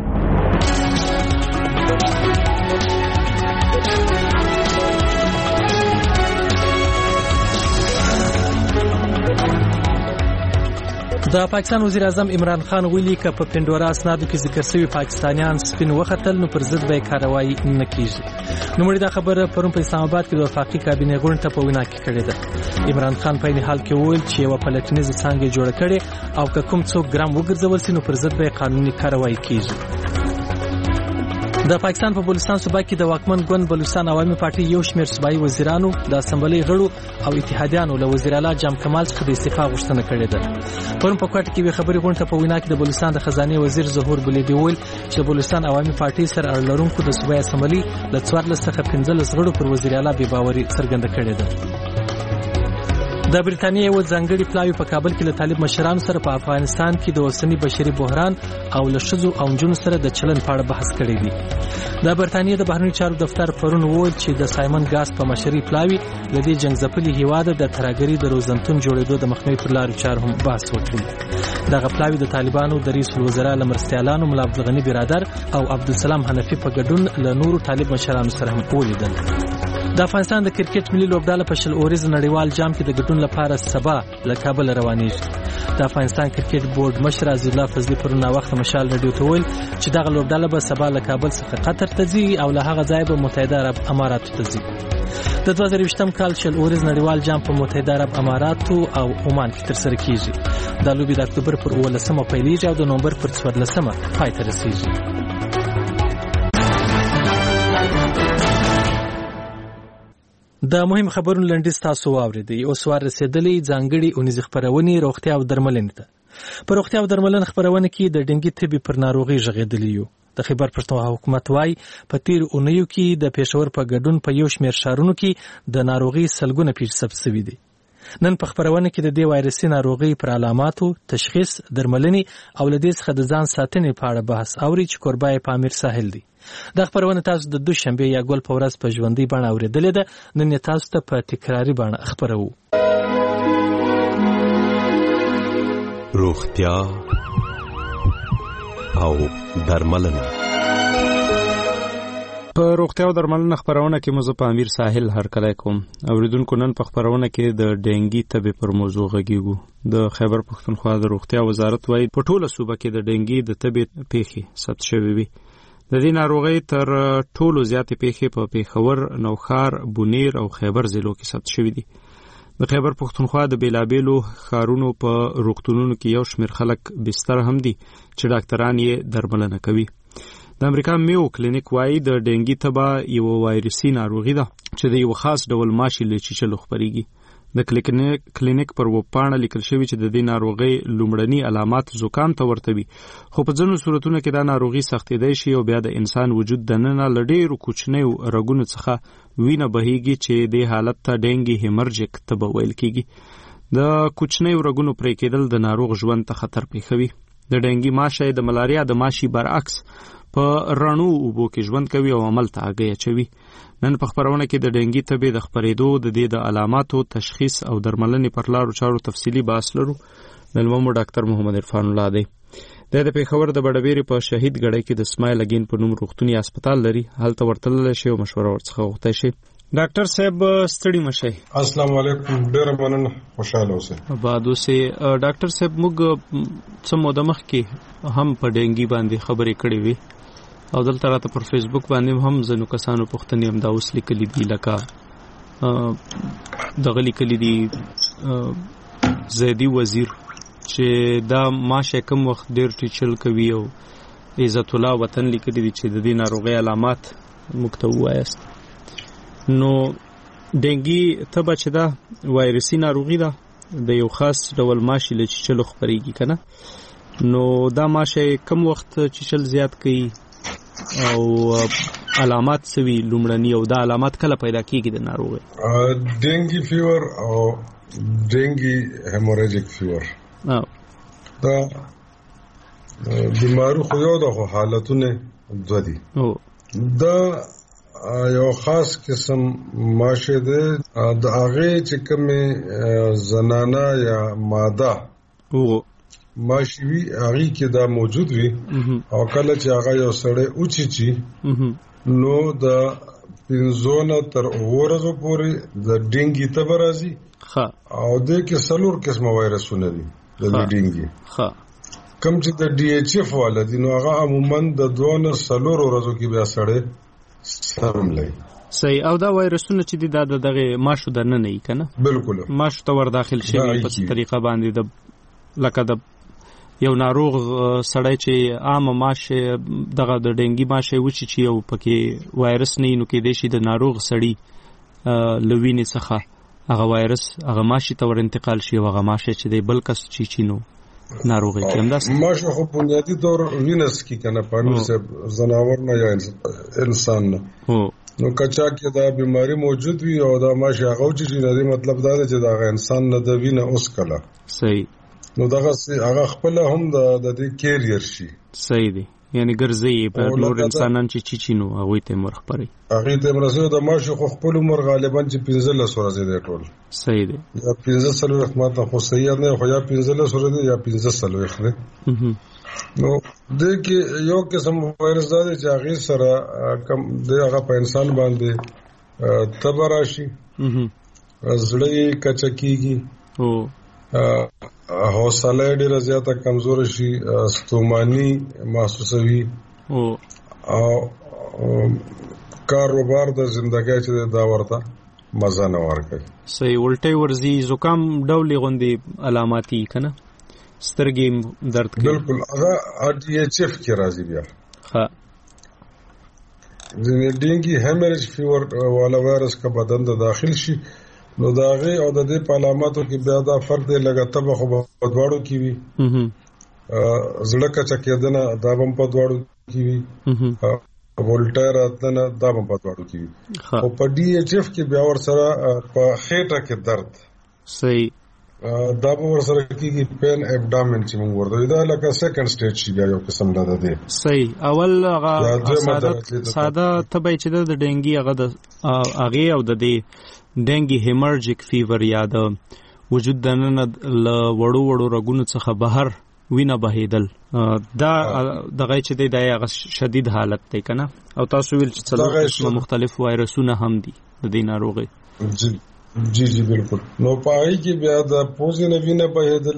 A: د پاکستان وزیر اعظم عمران خان ویلي ک په پندورا اسنادو کې ذکر شوی پاکستانیان سپین وختل نو پر ضد به کاروایی نه کیږي. نو مړي دا خبره پرون په اسلام آباد کې د وفاقي کابینې غونډه ته په وینا کې کړې ده. عمران خان په حال کې ویل چې یو پلټنیز څنګه جوړ کړي او که کوم څوک ګرام وګرځول سي نو پر ضد به قانوني کاروایی کیږي. د پاکستان په بلوچستان صوبه کې د واکمن ګوند بلوچستان عوامي پارټي یو شمېر صوبایي وزیرانو د اسمبلی غړو او اتحادیانو له وزیر اعلی جام کمال څخه د استعفا غوښتنه کړې ده. پرون په کوټه کې به خبري غونډه په وینا کې د بلوچستان د خزانه وزیر ظهور بلیدي ویل چې بلوچستان عوامي پارټي سره اړلرونکو د صوبایي اسمبلی له څوارلس څخه پنځلس غړو پر وزیر اعلی بې باوري څرګنده کړې ده. د برتانیې یو ځانګړي پلاوی په کابل کې له طالب مشرانو سره په افغانستان کې د اوسنی بشري بحران او له ښځو او نجونو سره د چلن په اړه بحث کړی دی. د برتانیې د بهرنیو چارو دفتر پرون وویل چې د سایمن ګاس په مشري پلاوی د دې جنګ ځپلي هیواد د ترهګرۍ د روزنتون جوړېدو د مخنیوي پر لارو چارو هم بحث وکړي. دغه پلاوی د طالبانو د رئیس الوزرا له مرستیالانو ملا عبدالغني برادر او عبدالسلام حنفي په ګډون له نورو طالب مشرانو سره هم ولیدل. د افغانستان د کرکټ ملي لوبډله په شل اوريز نړیوال جام کې د ګډون لپاره سبا له کابل روانېږي. د افغانستان کرکټ بورډ مشر عزیز الله فضلي پرون وخت مشال رادیو ته ویل چې دغه لوبډله به سبا له کابل څخه قطر ته ځي او له هغه ځای به متحده عرب اماراتو ته ځي. د دوه زره یوولسم کال شل اوريز نړیوال جام په متحده عرب اماراتو او عمان کې ترسره کیږي. د لوبې د اکتوبر پر اوولسمه پیلېږي او د نومبر پر څوارلسمه پای ته رسیږي. د مهم خبرونو لنډیز تاسو واورئ. اوس وار رسیدلی ځانګړي اونیزې خبرونه روغتیا او درملنې ته. په روغتیا او درملنې خبرونه کې د ډنګي تبي پر ناروغي ژغېدلی یو. د خیبر پښتونخوا حکومت وايي په تیر اونیو کې د پېښور په ګډون په یو شمېر ښارونو کې د ناروغي سلګونه پیښې ثبت شوي دي. نن په خبرونه کې د دې وایرسي ناروغي پر علاماتو، تشخیص، درملنې او لدې څخه د ځان ساتنې په اړه بحث اوري چې کوربای پامیر ساحل دی. دا خبرونه تاسو د دوشنبه یا ګل په ورځ په ژوندۍ بڼه اوریدلې ده. نن تاسو ته په تکراری بڼه خبرو.
J: روغتیا او درملنه.
P: په روغتیا او درملنه خبرونه کې مزه په امیر ساحل هرکلی کوم. اوریدونکو نن په خبرونه کې د ډنګي تبي پر موضوع غږیږو. د خیبر پښتونخوا د روغتیا وزارت وايي په ټوله صوبه کې د ډنګي د تبي پیښې ثبت شوې وي. د دې ناروغۍ تر ټولو زیاتې پیښې په پیښور، نوښار، بونیر او خیبر ضلعو کې ثبت شوې دي. د خیبر پښتونخوا د بیلابیلو ښارونو په روغتونونو کې یو شمېر خلک بستر هم دي چې ډاکټران یې درملنه کوي. د امریکا میو کلینیک وايي د ډنګي تبه یو وایرسي ناروغي ده چې د یو خاص ډول ماشي له چیچلو خپريږي. د کلینیک کلینیک پر وپاڼه لیکل شوی چې د دې ناروغي لومړني علامات زکام ته ورته وي، خو په ځینو صورتونو کې دا ناروغي سختېدای شي او بیا د انسان وجود دننه لډېرو کوچنیو رګونو څخه وینه بهیږي چې د حالت ته ډنګي هیمرجیک تبه ویل کیږي. د کوچنیو رګونو پرې کېدل د ناروغ ژوند ته خطر پیښوي. د ډنګي ماشي د ملاریا د ماشي برعکس په رڼو اوبو کې ژوند کوي او عمل ته اگې اچوي. نن په خبرونه کې د ډنګي تبي د خبرېدو د دې د علاماتو، تشخیص او درملنې پر لارو چارو تفصیلی بحث لرو. ملمو ډاکټر محمد عرفان الله دی. د پیښور د بډبېری په شهید ګړی کې د اسماعیل اگین په نوم روغتوني هسپتال لري. هلته ورتلل شي او مشوره ورڅخه غوښتل شي. ډاکټر صاحب ستړي مشه.
Q: السلام علیکم. ډیر مننه، خوشاله اوسئ.
P: آباد اوسئ. ډاکټر صاحب موږ څه موده مخکې هم په ډنګي باندې خبرې کړې وي او دلته راته پر فیسبوک باندې هم ځینو کسانو پوښتنې هم دا اوس لیکلي دي، لکه دغه لیکلي دي زیدي وزیر چې دا ماشه کوم وخت ډېر ټیچل کوي او عزت الله وطن لیکلي دي چې د دې ناروغۍ علامات موږ ته ووایاست. نو ډنګي تبه چې دا وایرسي ناروغي ده، د یو خاص ډول ماشي له چیچلو خپرېږي که نه، نو دا ماشه کوم وخت چیچل زیات کوي او علامات سوي لومړني او دا علامات کله پیدا کیږي د ناروغي؟
Q: ډنګي فیور او ډنګي هیموریجیک فیور دا بیماری خو یو د حالتونه دوه دي. دا یو خاص قسم ماشه ده د هغه چې کومه زنانه یا ماده او ماشوي هغه کې دا موجود وي او کله چې هغه یو سړی اوچی چی نو د پنځونه تر ورځو پورې د ډنګي تبه راځي او د کې سلور قسمه وایرسونه دي د ډنګي. کم چې د ډي ایچ اف والا دي نو هغه عموما د دوه سلور ورځو کې بیا سړی سرم لای.
P: صحیح. او دا وایرسونه چې دي دا دغه ماشو درنه نه کنه؟
Q: بالکل.
P: ماشو ته ور داخل شي په طریقه باندې د لکه د یو ناروغ سړی چې عامه ماشه دغه د ډنګي ماشه وچی چې یو پکې وایرس نه نو کې دی شي د ناروغ سړی لوینې څخه هغه وایرس هغه ماشه ته ور انتقال شي او هغه ماشه چې دی بل کس چې چینو ناروغي کېمداست.
Q: ماشه خو بنیادی طور وینس کې کنه پانو سے زناور نه یا انسان نه نو کچا کې دا بیماری موجود وي او دا ماشه هغه چې نه دی مطلب دا دی چې دا انسان نه د وینه اوس کله.
P: صحیح.
Q: نو دغه هغه خپل هم د دې کیریئر شي.
P: صحیح دی. یعنی ګرځي په نور انسانان چې چی چینو هغه ته مر خبري
Q: هغه ته مرسو د ماشه خو خپل عمر غالبا چې پنځلس ورځې دی ټول.
P: صحیح دی.
Q: یا پنځه سلو احتمال خو صحیح نه خو یا پنځلس ورځې یا پنځه سلو اخره. نو د کې یو قسم وایرس دا چې هغه سره کم د هغه په انسان باندې تبراشي زړه کچکیږي او حوصله ډیره زیاته کمزور شي ستوماني محسوسوي او کاروبار د ژوندۍ چې دا ورته مزه نه ورکوي.
P: صحیح. ولټي ورزي زکام ډولې غوندي علاماتي کنه سترګې درد کوي.
Q: بالکل هغه ډي ایچ اف کې راځي بیا.
P: ها
Q: د ډینګي هیمریج فیور والا وایرس کا بدن ته داخل شي نو داغه او د دې په علاماتو کې بیا دا فرق دی لکه تبه خو په دواړو کې وي زړه کا چکیدنه دا هم په دواړو کې وي ولټر اتنه دا هم په دواړو کې وي او په ډي ایچ اف کې بیا ور سره په خېټه کې درد.
P: صحیح.
Q: دا به ور سره کېږي پین ابډامن چې موږ ورته دا لکه سیکنډ سټیج شي بیا یو قسم ده ده.
P: صحیح. اول هغه ساده ساده تبه چې د ډینګي هغه د هغه او د دې ډینګي هیمرجیک فیور یا د وجود دننه ل وړو وړو رګونو څخه بهر وینه بهیدل دا دغه چې د هغه شدید حالت دی کنه او تاسو ویل چې څلور مختلف وایرسونه هم دي د دې ناروغي.
Q: جی جی بالکل. نو پای کې بیا د پوزې نه وینه بهیدل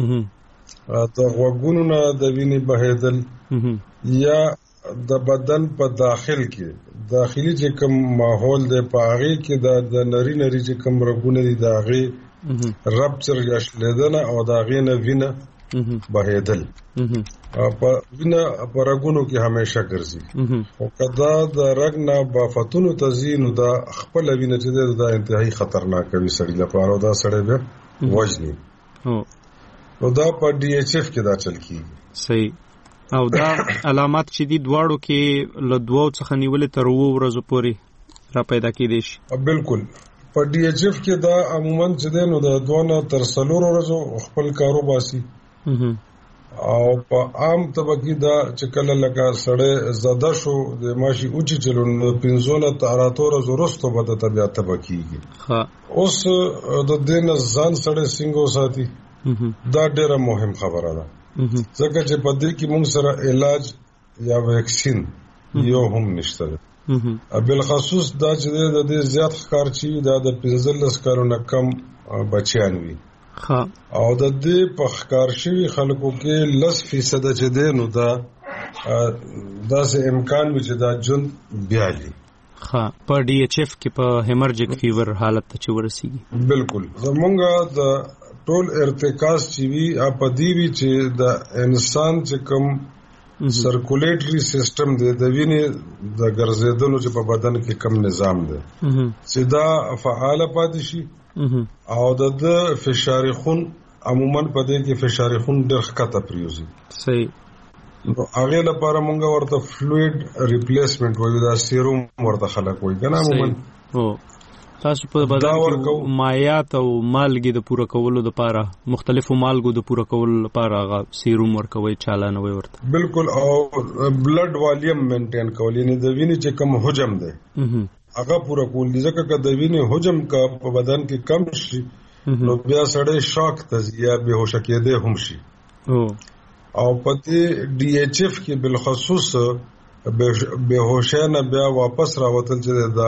Q: د غوږونو نه د وینې بهیدل یا د بدن په داخل کې داخلي چې کوم ماحول دی په هغه کې د نری نری چې کوم رګونه دي د هغه رپچر یا شلیدنه او د هغه نه وینه بهیدل په وینه په رګونو کې همیشه ګرځي او کدا د رګ نه بافتونو تزینو دا خپل وینه چې دا انتهایی خطرناک وي سړی لپاره او دا سړی به وژني او دا په ډي ایچ اف کې دا چل کیږي.
P: صحیح. او دا علامات چې دي دواړو کې له دوو څخه نیولې تر وو ورځو پورې را پیدا کېدي شي.
Q: بالکل. په ډي ایچ اف کې دا عموما چې دی نو د دوه نه تر څلور ورځو خپل کارو باسي او په عام طبقه دا چې کله لکه سړی زده شو د ماشي اوچی چلون پنځونه تر اتوره زورستو به د طبيعت طبقيږي.
P: ها
Q: اوس د دین ځان سړی څنګه ساتي دا ډیره مهم خبره ده ځکه چې په دې کې موږ سره علاج یا ویکسین یو هم نشته ده. بل خصوص دا چې د دې زیات ښکار چی دا د پنځلس کارونه کم بچیان وي.
P: ها
Q: او د دې په ښکار شوی خلکو کې لس فیصد چې ده نو دا داسې امکان وي چې دا جون بیالي.
P: ها په ډي ایچ اف کې په هیمرجیک فیور حالت ته ورسیږي.
Q: بالکل. زمونږه د ټول ارتکاز چې وی اپدی وی چې د انسان چې کوم سرکولیټری سیستم دی د وینې د ګرځېدلو چې په بدن کې کم نظام دی چې دا فعال پاتې شي او د فشار خون عموما په دې کې فشار خون ډېر ښکته پریوزي.
P: صحیح.
Q: نو هغه لپاره مونږ ورته فلوید ریپلیسمنت وایو دا سیروم ورته خلک وایي کنه عموما.
P: او تاسو په بدن کې مایعات او مالګې د پوره کولو لپاره مختلفو مالګو د پوره کولو لپاره هغه سیروم ورکوي چالان وي ورته.
Q: بالکل. او بلډ والیم مینټین کول یعنی د وینې چې کم حجم دی هغه پوره کول دي ځکه چې د وینې حجم کا په بدن کې کم شي نو بیا سړی شاک ته یا بهوش کېده هم شي. او پتی ډي ایچ اف کې بل خصوص بهوشانه بیا واپس راوتل چې دا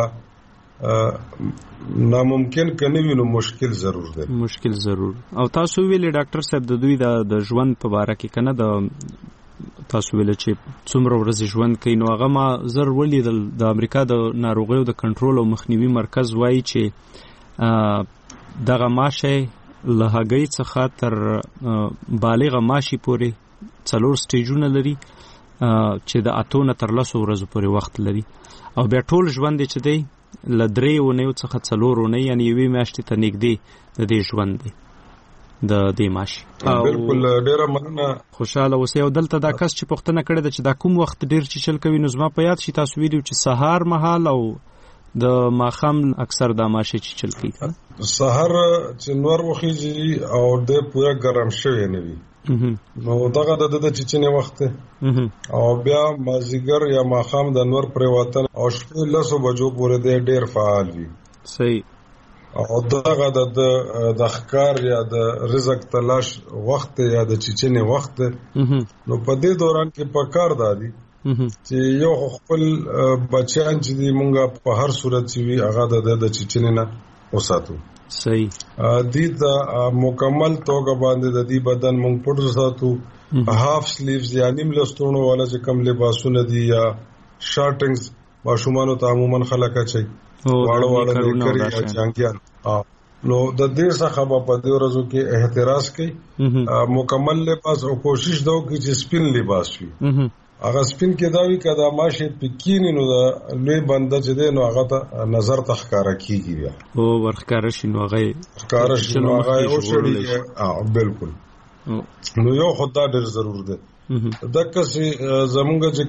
Q: ناممکن کنه وینو مشکل ضرور دی.
P: مشکل ضرور. او تاسو ویلې ډاکټر صاحب د دوی د ژوند په اړه کې کنه د تاسو ویل چې څومره ورځې ژوند کوي نو هغه ما زر ولیدل د امریکا د ناروغیو د کنټرول او مخنیوي مرکز وایي چې دغه ماشه له هګۍ څخه تر بالغه ماشي پورې څلور سټیجونه لري چې د اتونه تر لسو ورځو پورې وخت لري او بیا ټول ژوند چې دی له درې ونیو څخه څلور ونې یعنی یوې میاشتې ته نږدې د دې ژوند دی د دې ماشي.
Q: بالکل ډیره مننه.
P: خوشاله اوسئ. او دلته دا کس چې پوښتنه کړې ده چې دا کوم وخت ډیر چیچل کوي نو زما په یاد شي تاسو ویلو چې سهار مهال او د ماخام اکثر دا ماشي چیچل کوي.
Q: سهار چې نور وخیږي او د پوره ګرم شوی نه وي نو دغه د د چیچنې وخت او بیا مازیګر یا ماخام د نور پر وطن او شپه لسو بجو پورې د ډیر فعال وي.
P: صحیح.
Q: او دغه د د ښکار یا د رزق تلاش وخت یا د چیچنې وخت نو په دې دوران کې پکار دادي چې یو خپل بچیان چې دی مونږه په هر صورت چې وی هغه د چچنه نه وساتو.
P: صحیح.
Q: دې د مکمل توګه باندې د دې بدن مونږ پټ وساتو. هاف سلیوز یا نیم لستونو والا چې کم لباسونه دي یا شارټنګز ماشومان ته عموما خلک اچي واړه واړه لري یا جنگيان. نو د دې څخه په دې ورځو کې احتراز کوي مکمل لباس او کوشش دا وکړي چې سپین لباس وي. هغه سپین کې دا وی کدا ماشه پکینی نو دا لوی بنده چې دی نو هغه ته نظر تخکارا کیږي
P: او ورخکارا شنو هغه
Q: ورخکارا شنو هغه او شړي. اه بالکل. نو یو خدای ډېر ضرور دی دغه سي زمونږ چې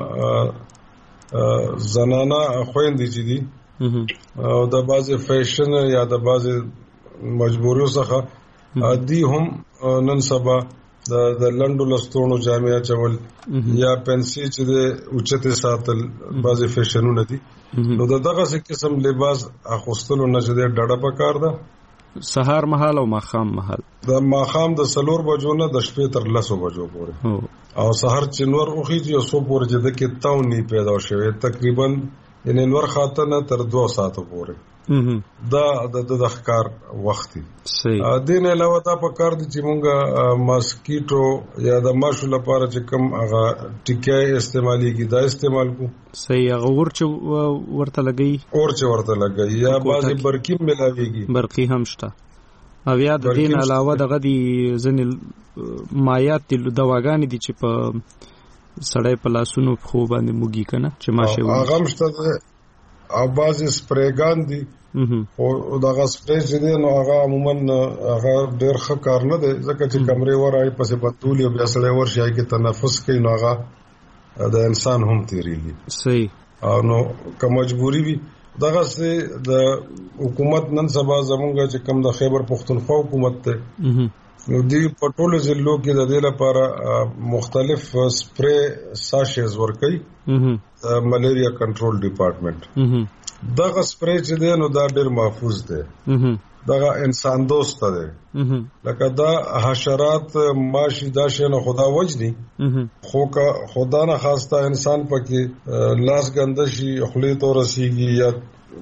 Q: کوم زنانا خويندې چې دي او د بازي فیشن یا د بازي مجبوریو څخه دي هم نن سبا د لندو لستونو جامعه چول یا پنسي چې د اوچته ساتل بازي فیشنونه دي. نو دغه څه قسم لباس اخوستلو نه چې ډډه پکار ده.
P: سهار مهال او ماخام مهال
Q: د ماخام د سلور بجو نه د شپې تر لسو بجو پورې او سحر چې نور اوخیږي او سو پورې چې د کې تاو نی پیدا شوی تقریبا یعنی نور خاطر نه تر دو ساعتو پورې دا د د ښکار وخت دی. دین علاوه دا په کار دي چې مونږه ماسکیټو یا د ماشو لپاره چې کم هغه ټیکای استعماليږي دا استعمال کو.
P: صحیح. هغه ورچ ورته لګي
Q: ورچ ورته لګي یا بازي برقي ملاويږي.
P: برقي هم شته. او یا د دین علاوه دغه دي ځنې مایات دي دواګانې دي چې په سړی په لاسونو خو باندې موږي کنه چې ماشه
Q: هغه هم شته او بازي سپریګان دي او دغه سپری چې دی نو هغه عموما هغه ډېر ښه کار نه دی ځکه چې کمرې ورای پسې بتول یو بیا سړی ورشي کې تنفس کوي نو هغه د انسان هم تیریږي.
P: صحیح.
Q: او نو که مجبوری وي دغه سه د حکومت نن سبا زمونږ چې کم د خیبر پختونخوا حکومت ته نو دی په ټولو ضلعو کې د دې لپاره مختلف سپری ساشز ورکړي ملیریا کنټرول ډپارټمنټ. دغه سپری چې دی نو دا ډېر محفوظ دی. دغه انسان دوست دی لکه دا حشرات ماشي دا شي نه خدا وجني خو کا خدا نه خواسته انسان پکې لاس ګنده شي خلی تو رسیږي یا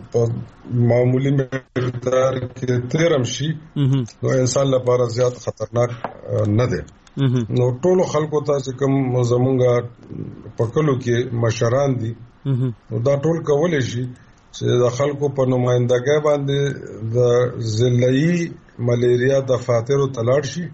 Q: په معمولی مقدار کې تیرم شي نو انسان لپاره زیات خطرناک نه دی. نو ټول خلکو ته چې کوم زمونږه پکلو کې مشران دي نو دا ټول کولای شي چې د خلکو په نمائندګۍ باندې د ضلعي ملیریا دفاتر تلاړ شي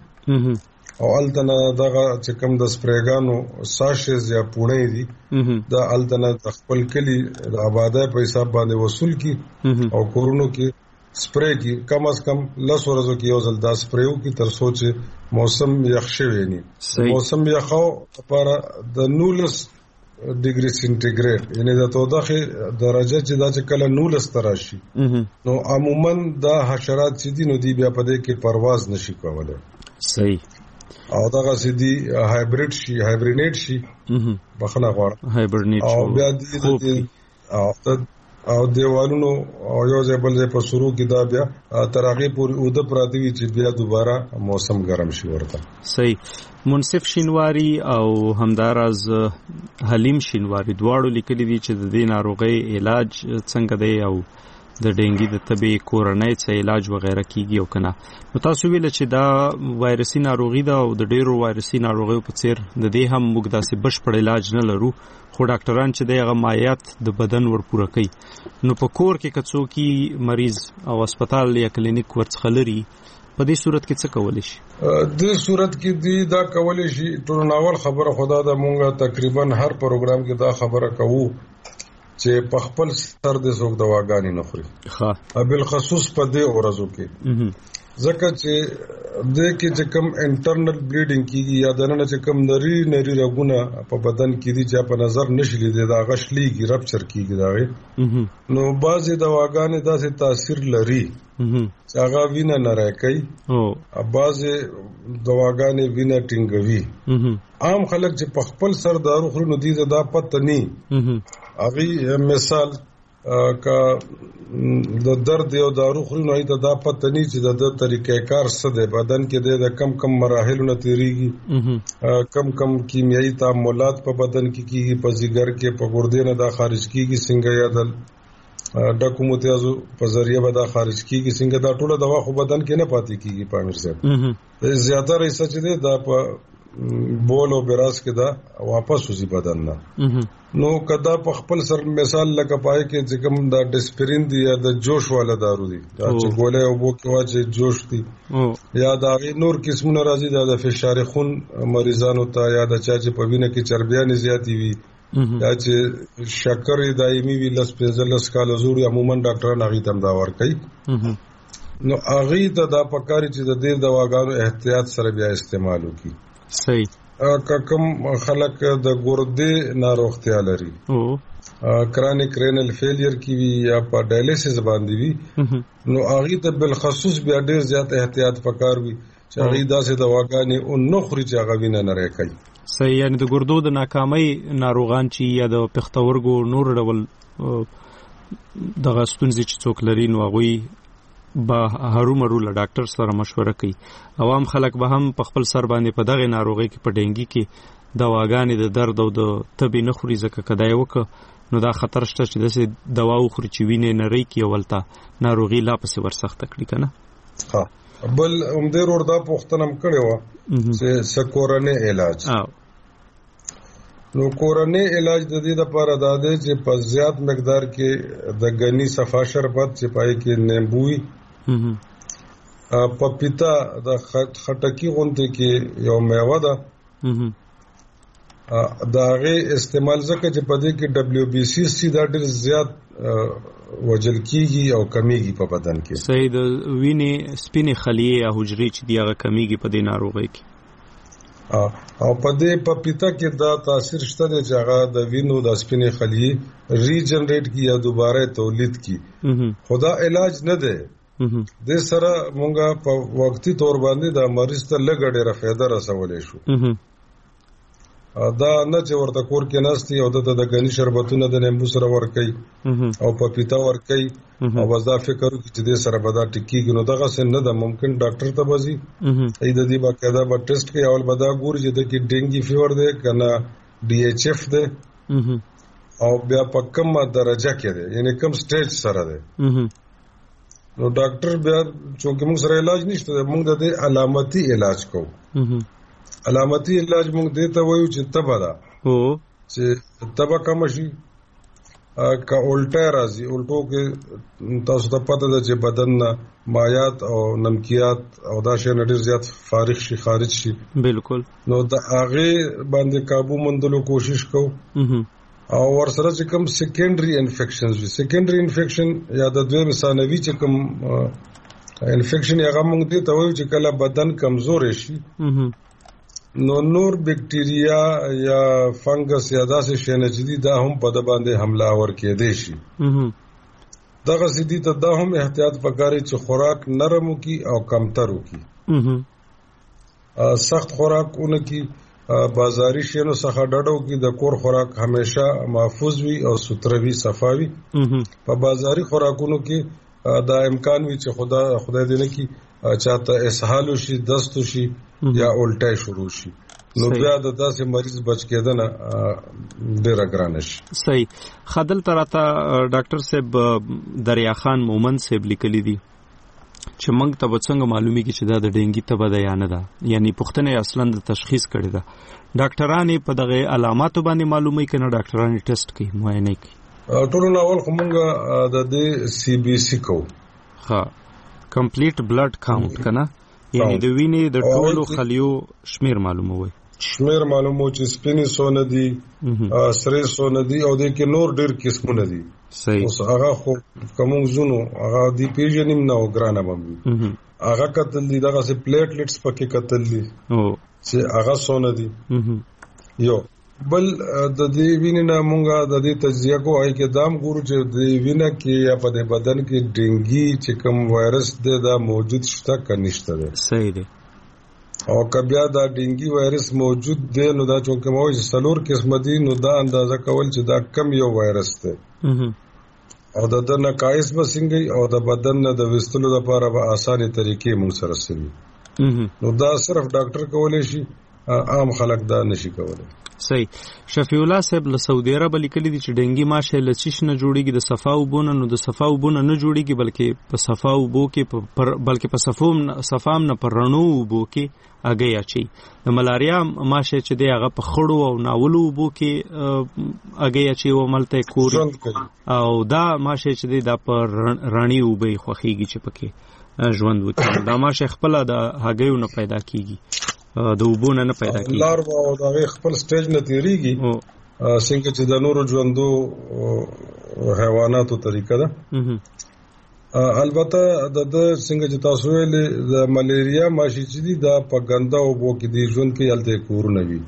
Q: او التنه دغه چې کوم د سپریګانو ساشز یا پونه دي دا التنه د خپل کلی د آبادای په حساب باندې وصول کی او کورونو کې سپری کی کم از کم لس ورځو کې یو ځل دا سپریو کی تر سوچ موسم یخ شوی ني. موسم یخو لپاره د نولس ډیګري سنټیګریډ یعنی د تودوخه درجه چې دا چې کله نولس تراشي نو عموما دا حشرات چې دي نو دی بیا په دې کې پرواز نشي کولای.
P: صحیح.
Q: او دغه سدي هایبرید شي هایبرینیټ شي بخنه غواړه
P: هایبرینیټ
Q: او بیا دې او او دیوالونو او یو ځای بل ځای په شروع کې دا بیا ترغیب پورې اوده پراتی وي چې بیا دوباره موسم ګرم شي ورته.
P: صحیح. منصف شینواری او همداراز حلیم شینواری دواړو لیکلي دي چې د دې ناروغۍ علاج څنګه دی او د ډینګي د تبې کورنۍ څخه علاج وغیرہ کیږي او کنه. نو تاسو ویل چې دا وایرسي ناروغي ده او د ډیرو وایرسي ناروغیو په څیر د دې هم موږ داسې بشپړ علاج نه لرو خو ډاکټران چې دغه مایات د بدن ورپوره کوي. نو په کور کې کڅوکي مریض او هسپتال یا کلینیک ورڅخه لري په دې صورت کې څه کولای شي؟
Q: د صورت کې دی دا کولای شي ټول ناول خبره خدا دا مونږه تقریبا هر پروګرام کې دا خبره کوو چې په خپل سر د زوګ دواګانی نه خوري. ها بل خصوص په دې ورځو کې ځکه چې د کې چې کم انټرنل بلیډینګ کیږي یا دنه چې کم نری نری رګونه په بدن کې دي چې په نظر نشي لیدل دا غشليږي رپچر کیږي دا نو بعضي دواګانې داسې تاثیر لري چې هغه وینه نه راکړي او بعضي دواګانې وینه ټینګوي. عام خلک چې په خپل سر دارو خوري نو دي دا پته ني هغه مثال کا د درد یو دارو خوري نو ایته دا پته نه چې د طریقې کار څه دی بدن کې د کم کم مراحلونو تیریږي کم کم کیمیاوي تعاملات په بدن کې کیږي په ځګر کې په ګردې نه دا خارج کیږي څنګه یادل ډاکو متیازو په ذریعہ به دا خارج کیږي څنګه دا ټوله دوا خو بدن کې نه پاتې کیږي پامیر صاحب زیاتره ایسه چې دی دا په بول او براس کې دا واپس وځي بدن نه نو کدا په خپل سر مثال لکه پای کې چې کوم دا ډسپرین دی یا د جوش والا دارو دی دا چې ګولې او بو کې واچې جوش دی یا دا نور قسمونه راځي دا د فشار خون مریضانو ته یا د چا چې په وینه کې چربیان زیاتی وي یا چې شکر دایمي وي لس پنځلس کال زور عموما ډاکټران هغه تم دا ور کوي نو هغه ته دا پکاري چې د دې دواګانو احتیاط سره بیا استعمال وکړي
P: صحیح
Q: کم خلک د ګردې ناروغتیا لري کرانیک رینل فیلیر کی وی یا په ډایلیسس باندې وی نو هغه ته بل خصوص بیا ډیر زیات احتیاط پکار وي چې هغه داسې دواګانې او نو خوري چې هغه وینه نه راکړي
P: صحیح یعنی د ګردو د ناکامۍ ناروغان چې یا د پښتورګو نور ډول دغه ستونزې چې څوک لري نو هغه به هرومرو له ډاکټر سره مشوره کوي عوام خلک به هم په خپل سر باندې په دغه ناروغي کې په ډنګي کې دواګانې د درد او د تبې نه خوري ځکه کدای وکړه نو دا خطر شته چې داسې دوا وخوري چې وینې نری کې ولته ناروغي لا پسې ورسخته کړي که نه
Q: ها بل همدې ور دا پوښتنه م کړې وه چې څه کورنی علاج نو کورنی علاج د دې لپاره دا دی چې په زیات مقدار کې د غنی صفا شربت چې پای کې نیمبو وي پپیتا د خټکی غونډه کې یو میوه ده دا غي استعمال زکه چې په دې کې دبليو بي سي سي دا ډېر زیات وجل کیږي او کمیږي په بدن کې
P: صحیح د وینې سپینې خلیې یا حجرې چې دی هغه کمیږي په دې ناروغۍ کې
Q: او په دې پپیتا کې دا تاثیر شته چې هغه د وینو د سپینې خلیې ریجنریټ کی یا دوباره تولید کی خدا علاج نه ده د سره مونږه په وقتی تور باندې د مریض ته لګ ډېره فایده رسولې شو دا نه چې ورته کور کې ناشتي او د غنی شربتونه د نیمبو سره ورکي او پپیتا ورکي او وځه فکر کوي چې د سره بدا ټکیږي نو دغه څه نه ده ممکن ډاکټر ته وځي ای د دې باقاعده به ټیسټ کوي اول بدا ګوري چې د کې ډینګي فیور ده کنه ډي ایچ اف ده او بیا په کومه درجه کې ده یعنی کوم سټیج سره ده نو ډاکټر بیا چې موږ سره علاج نشته موږ د دې علامتي علاج کوو علامتي علاج موږ دې ته وایو چې تبه ده
P: او
Q: چې تبه کوم شي کا الټا راځي الټو کې تاسو ته پته ده چې بدن نه مایات او نمکیات او دا شی نډیر زیات فارغ شي خارج شي
P: بالکل
Q: نو د هغه باندې قابو مندلو کوشش کوو او ورسره چې کوم سیکنډري انفیکشنز وي سیکنډري انفیکشن یا د دوی ثانوي چې کوم انفیکشن هغه موږ دې ته وایو چې کله بدن کمزور شي نو نور بیکټیریا یا فنګس یا داسې شی نه چې دا هم په د باندې حمله ور کېدې شي دغه سدي ته دا هم احتیاط پکاري چې خوراک نرم وکي او کمتر وکي سخت خوراک اونکي بازاري شینو څخه ډډو کې د کور خوراک همیشه محفوظ وي او ستروي صفاوي په بازاري خوراکونو کې دا امکان وي چې خدا خدای دې نه کی چاته اسهال شي دست شي یا الټای شروع شي نو بیا د داسې مریض بچ کېدنه ډېر ګران شي
P: صحیح خدل تراته ډاکټر صاحب دریا خان مومن صاحب لیکلي دي چې موږ ته څنګه معلومیږي چې دا د ډینګي تبه ده یا نه ده یعنی پوښتنه اصلا د تشخیص کړي ده ډاکټرانو په دغه علاماتو باندې معلومي کنه ډاکټرانو ټیسټ کوي معاینه کوي
Q: ټول نو اول کومه د دې سی بي سي کو
P: ها کمپلیټ بلډ کاونټ کنه یعنی د وینې د ټولو خلیو شمیر معلوموي
Q: شمیر معلومو چې سپینې سونه دي سره سونه دي او د کې نور ډېر قسمونه دي
P: صحیح
Q: اوس هغه خو کوم زونو هغه دی پیژنیم نو ګرانه باندې هغه کتل دي دغه سه پلیټلیټس پکې کتل دي
P: او
Q: چې هغه سونه دي یو بل د دې وینې مونږه د دې تجزیه کوه کې دام ګورو چې د وینې کې یا په بدن کې ډینګي چې کوم وایرس دی دا موجود شته که نشته دی
P: صحیح دی
Q: او کبیا دا ډینګي وایرس موجود دی نو دا چې موږ سلور قسم دي نو دا اندازه کول چې دا کم یو وایرس دی او د د نقایص به څنګه او د بدن نه د وستلو لپاره به اسانه طریقې موږ سره سوي. نو دا صرف ډاکټر کولای شي، عام خلک دا نشي کولای.
P: صحیح. شفیع الله صاحب له سعودي عرب لیکلي دي چې ډنګي ماشه له چیش نه جوړیږي، د صفا وبونه نو د صفا وبونه نه جوړیږي بلکې په صفا وبو کې پر بلکې په صفوم صفام نه پر رڼو وبو کې اگې اچي. د ملاریا ماشه چې دی هغه په خړو او ناولو وبو کې اگې اچي او ملته کوري، او دا ماشه چې دی دا پر رڼي وبې خوخيږي چې پکې ژوند وکړي. دا ماشه خپل د هګیو نه پیدا کیږي، د وبونه نه پیدا کیږي.
Q: لار او د خپل سټیج نه تیریږي څنګه چې د نورو ژوندو حیواناتو طریقه ده. البته د څنګه چې تاسو ویل د ملیریا ماشي چې دي دا په ګنده او بو کې دی ژوند کې یلته کورونه وي.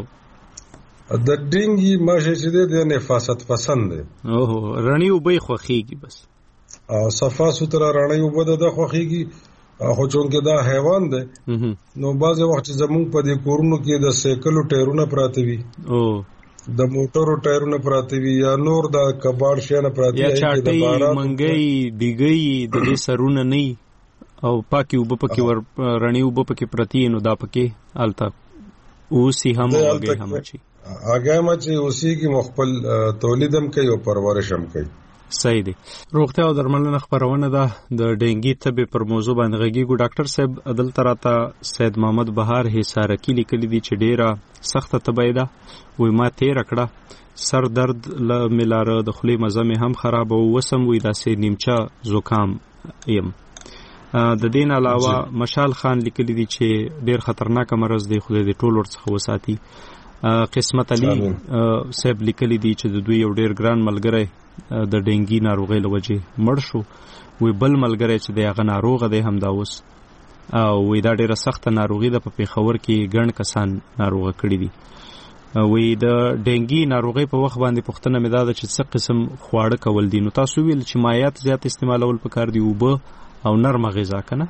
Q: او د ډینګي ماشي چې دی د نفاست پسند دی.
P: اوه رڼي وبې خوخيږي بس،
Q: او صفا سوتره رڼي وبده د خوخيږي. خو چونکه دا حیوان دی نو بعضې وخت زمونږ په دې کورونو کې د سایکلو ټایرونه پراته وي، د موټرو ټایرونه پراته وي، یا نور د کباړ شیانه پراته وي،
P: یا چاټۍ منګۍ دیګۍ د دې سرونه نه او پاکي اوبه پکې ور رڼي اوبه پکې پرتی نو دا پکې الته اوسي هم هغه هم چی
Q: هغه ما چې اوسي کې مخبل تولیدم کوي او پرورش هم کوي.
P: صحیح دی. روغتیا او درملنه خبرونه ده د ډنګي طب پر موضوع باندې غږیږو. ډاکټر صاحب عدل تراته سید محمد بهار حصارکی لیکلی دي چې ډیره سخته تبعه ده، وای ما تیر کړه، سر درد ل ملاره، د خلی مزه مې هم خراب او وسم وې داسې نیمچه زکام یم. د دین علاوه مشال خان لیکلی دي چې ډیر خطرناک مرض دی، خدای دې ټول ورڅخه وساتي. قسمت علي صاحب لیکلی دي چې د دوی یو ډیر ګران ملګری د ډنګي ناروغۍ له وجې مړ شو، وی بل ملګری چې دی هغه ناروغه دی هم دا اوس، او وی دا ډیره سخته ناروغي ده، په پیښور کې ګڼ کسان ناروغه کړي دي. وی د ډنګي ناروغۍ په وخت باندې پوښتنه مې دا ده چې څه قسم خواړه کول دي. نو تاسو ویل چې مایعات زیات استعمالول پکار دي، اوبه او نرمه غذا کنه.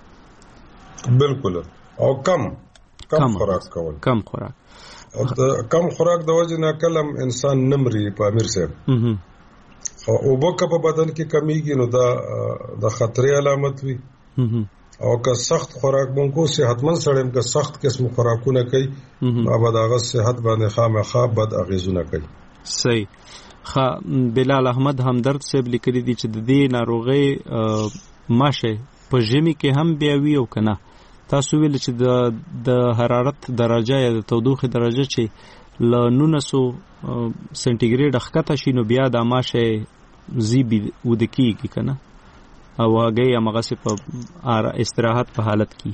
Q: بالکل، او کم کم خوراک کول،
P: کم خوراک
Q: او د کم خوراک د وجې نه کلم انسان نمري په امیر صاحب. او اوبه په بدن کې کمیږي نو دا د خطرې علامت وي. او که سخت خوراک مونږ صحتمند سړی که سخت قسم خوراکونه کوي نو به د هغه صحت باندې خامخا بد اغېزونه کوي.
P: صحیح. خا بلال احمد همدرد صاحب لیکلي دي چې د دې ناروغۍ ماشه په ژمي کې هم بیا وي او کنه. تاسو ویل چې د د حرارت درجه یا د تودوخې درجه چې له نولسو سنټیګریډ ښکته شي نو بیا د ماشه زیبي وده کېږي که نه، او هغې همغسې په استراحت په حالت کې.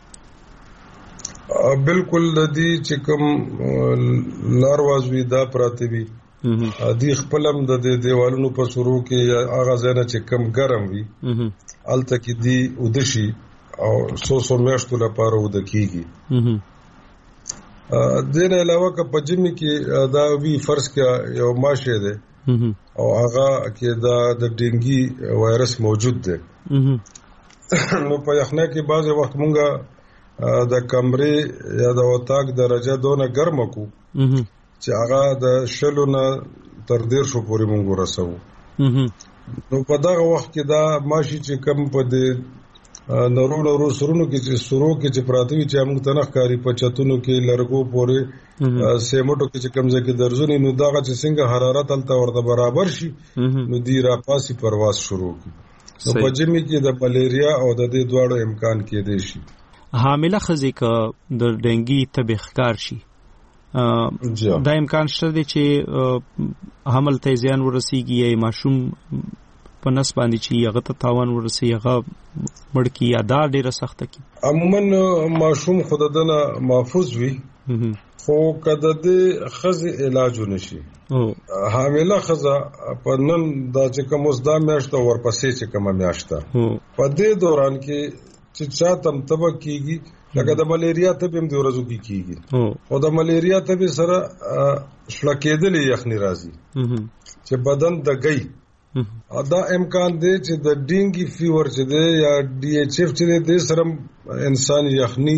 Q: بالکل د دې چې کوم لارواز وي دا پراته وي، دی خپل هم د دیوالونو په سرو کې یا هغه ځای نه چې کم ګرم وي هلته کې دی اوده شي او څو څو میاشتو لپاره اوده کېږي. دې نه علاوه که په ژمي کې دا وي فرض کړه یو ماشه دی او هغه کې دا د ډنګي وایرس موجود دی نو په یخنۍ کې بعضې وخت مونږ د کمرې یا د اتاق درجه دونه ګرمه کو چې هغه د شلو نه تر دیرشو پورې مونږ ورسوو. نو په دغه وخت کې دا ماشي چې کم په دې نورو نورو سرونو کې چې سرو کې چې پراته وي چې موږ ته نه ښکاري، په چتونو کې لرګو پورې سیمټو کې چې کوم ځای کې درزونې نو دغه چې څنګه حرارت هلته ورته برابر شي نو دی راپاسي پرواز شروع کړي. نو په ژمي کې د ملیریا او د دې دواړو امکان کېدی شي.
P: حامله ښځې که د ډنګي تبې ښکار شي دا امکان شته دی چې حمل ته زیان ورسیږي یا ماشوم په نس باندې چې هغه ته تاوان ورسي هغه مړ کی یا دا ډیره سخته کی.
Q: عموما ماشوم خود دنه محفوظ وي خو کده د خزه علاج نشي. حامله خزه په نن دا چې کوم اوس دا میاشته ورپسې چې کوم میاشته په دې دوران کې چې چاتم تبه کیږي لکه د ملیریا تبه هم د ورځو کې کیږي او د ملیریا تبه سره شلکېدلې یخني راځي چې بدن د گئی دا امکان دی چې د ډینګي فیور چې دی یا ډي ایچ اف چې دی سره انسان یخني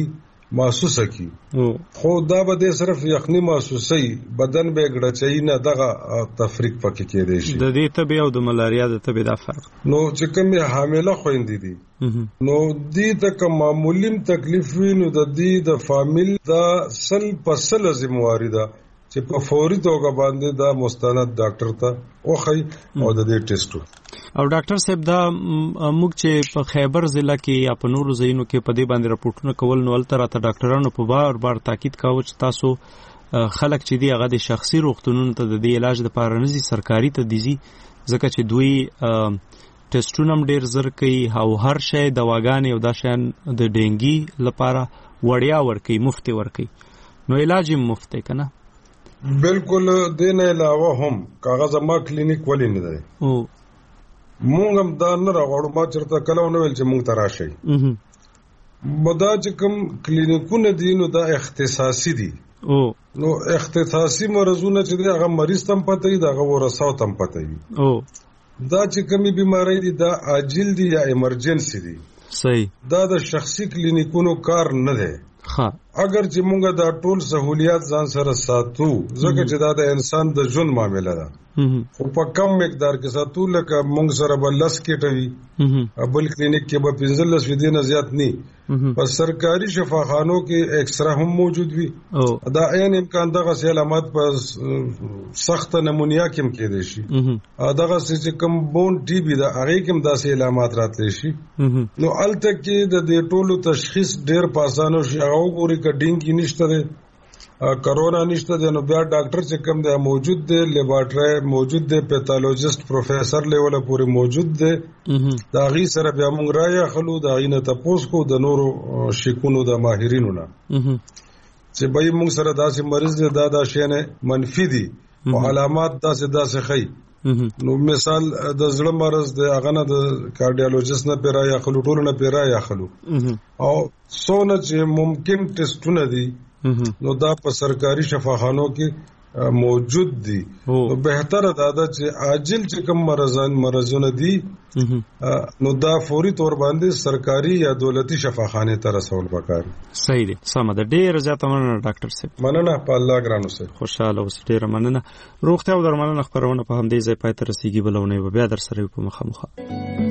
Q: محسوسه کی خو دا به صرف یخنی محسوسي بدن به ګړچای نه دغه تفریق پکې کېدې شي
P: د دې تبه او د ملاریا د تبه دا فرق
Q: نو چې کومه حامله خويندې دي نو دې ته معمولی تکلیف وي نو د دې د فامیل دا سل پسل ذمہواری ده چې په فوري توګه باندې دا مستند ډاکټر ته وخی او د دې ټیسټو
P: او ډاکټر صاحب دا موږ چې په خیبر ضلع کې یا په نورو ځایونو کې په دې باندې راپورټونه کول نو الته راته ډاکټرانو په بار بار تاکید کاوه چې تاسو خلک چې دی هغه د شخصي روغتونونو ته د دې علاج لپاره نه ځي سرکاري ته دي ځکه چې دوی ټیسټونه هم ډیر زر کوي او هر شی دواګانې او دا شیان د ډینګي لپاره وړیا ورکوي مفت ورکوي نو علاج هم مفت دی کنه
Q: بالکل دین علاوه هم کاغذ ما کلینیک ولې نه دی او مونږ هم دا نه راغړو ما چرته کله ونه ویل چې مونږ ته راشي مدا چې کوم کلینیکونه دي نو دا اختصاصي دي او نو اختصاصي مرزونه چې دی هغه مریض تم پته دی هغه ورساو تم پته دی او دا چې کومي بیماری دي دا عاجل دي یا ایمرجنسي دي
P: صحیح
Q: دا د شخصي کلینیکونو کار نه دی ها اگر چې مونږه دا ټول سہولیات ځان سره ساتو ځکه چې دا د انسان د ژوند معاملې ده خو په کم مقدار کې ساتو لکه مونږ سره به لس کېټوي بل کلینیک کې به پنځلس وي نه زیات نه په سرکاري شفاخانو کې ایکسرا هم موجود وي دا عین امکان دغه علامات په سخت نمونیا کې هم کېدای شي دغه چې کوم بون ټي بي دا هغه کې هم داسې علامات راتلی شي نو الته کې د دې ټولو تشخیص ډېر په اسانه شي هغه وګوري که ډینګي نشته دی کرونا نشته دی نو بیا ډاکټر چې کوم دی موجود دی لیبارټری موجود دی پیتالوجیست پروفیسر لیول پورې موجود دی دا غي سره بیا موږ رایا خلو دا غینه تاسو کو د نورو شکونو د ماهرینو نه چې به موږ سره داسې مریض دی دا د شینه منفي دي او علامات داسې داسې خي نو مثال د زړه مرز دی هغه نه د کارډیالوجیست نه پیرا خلو ټول نه پیرا یا خلو او سونه چې ممکن ټیسټونه دي نو دا په سرکاري شفاخانو کې موجود دي نو بهتره دا ده چې عاجل چې کوم مرزان مرزونه دي نو دا فوري تور باندې سرکاري یا دولتي شفاخانه ته رسول پکار
P: صحیح دي سم ده ډیر زیاته مننه ډاکټر صاحب
Q: مننه په الله ګرانو سره
P: خوشاله اوسئ ډیر مننه روغتیا او درملنه خبرونه په همدې ځای پاتې رسیدي بلونه بیا در سره په مخه مخه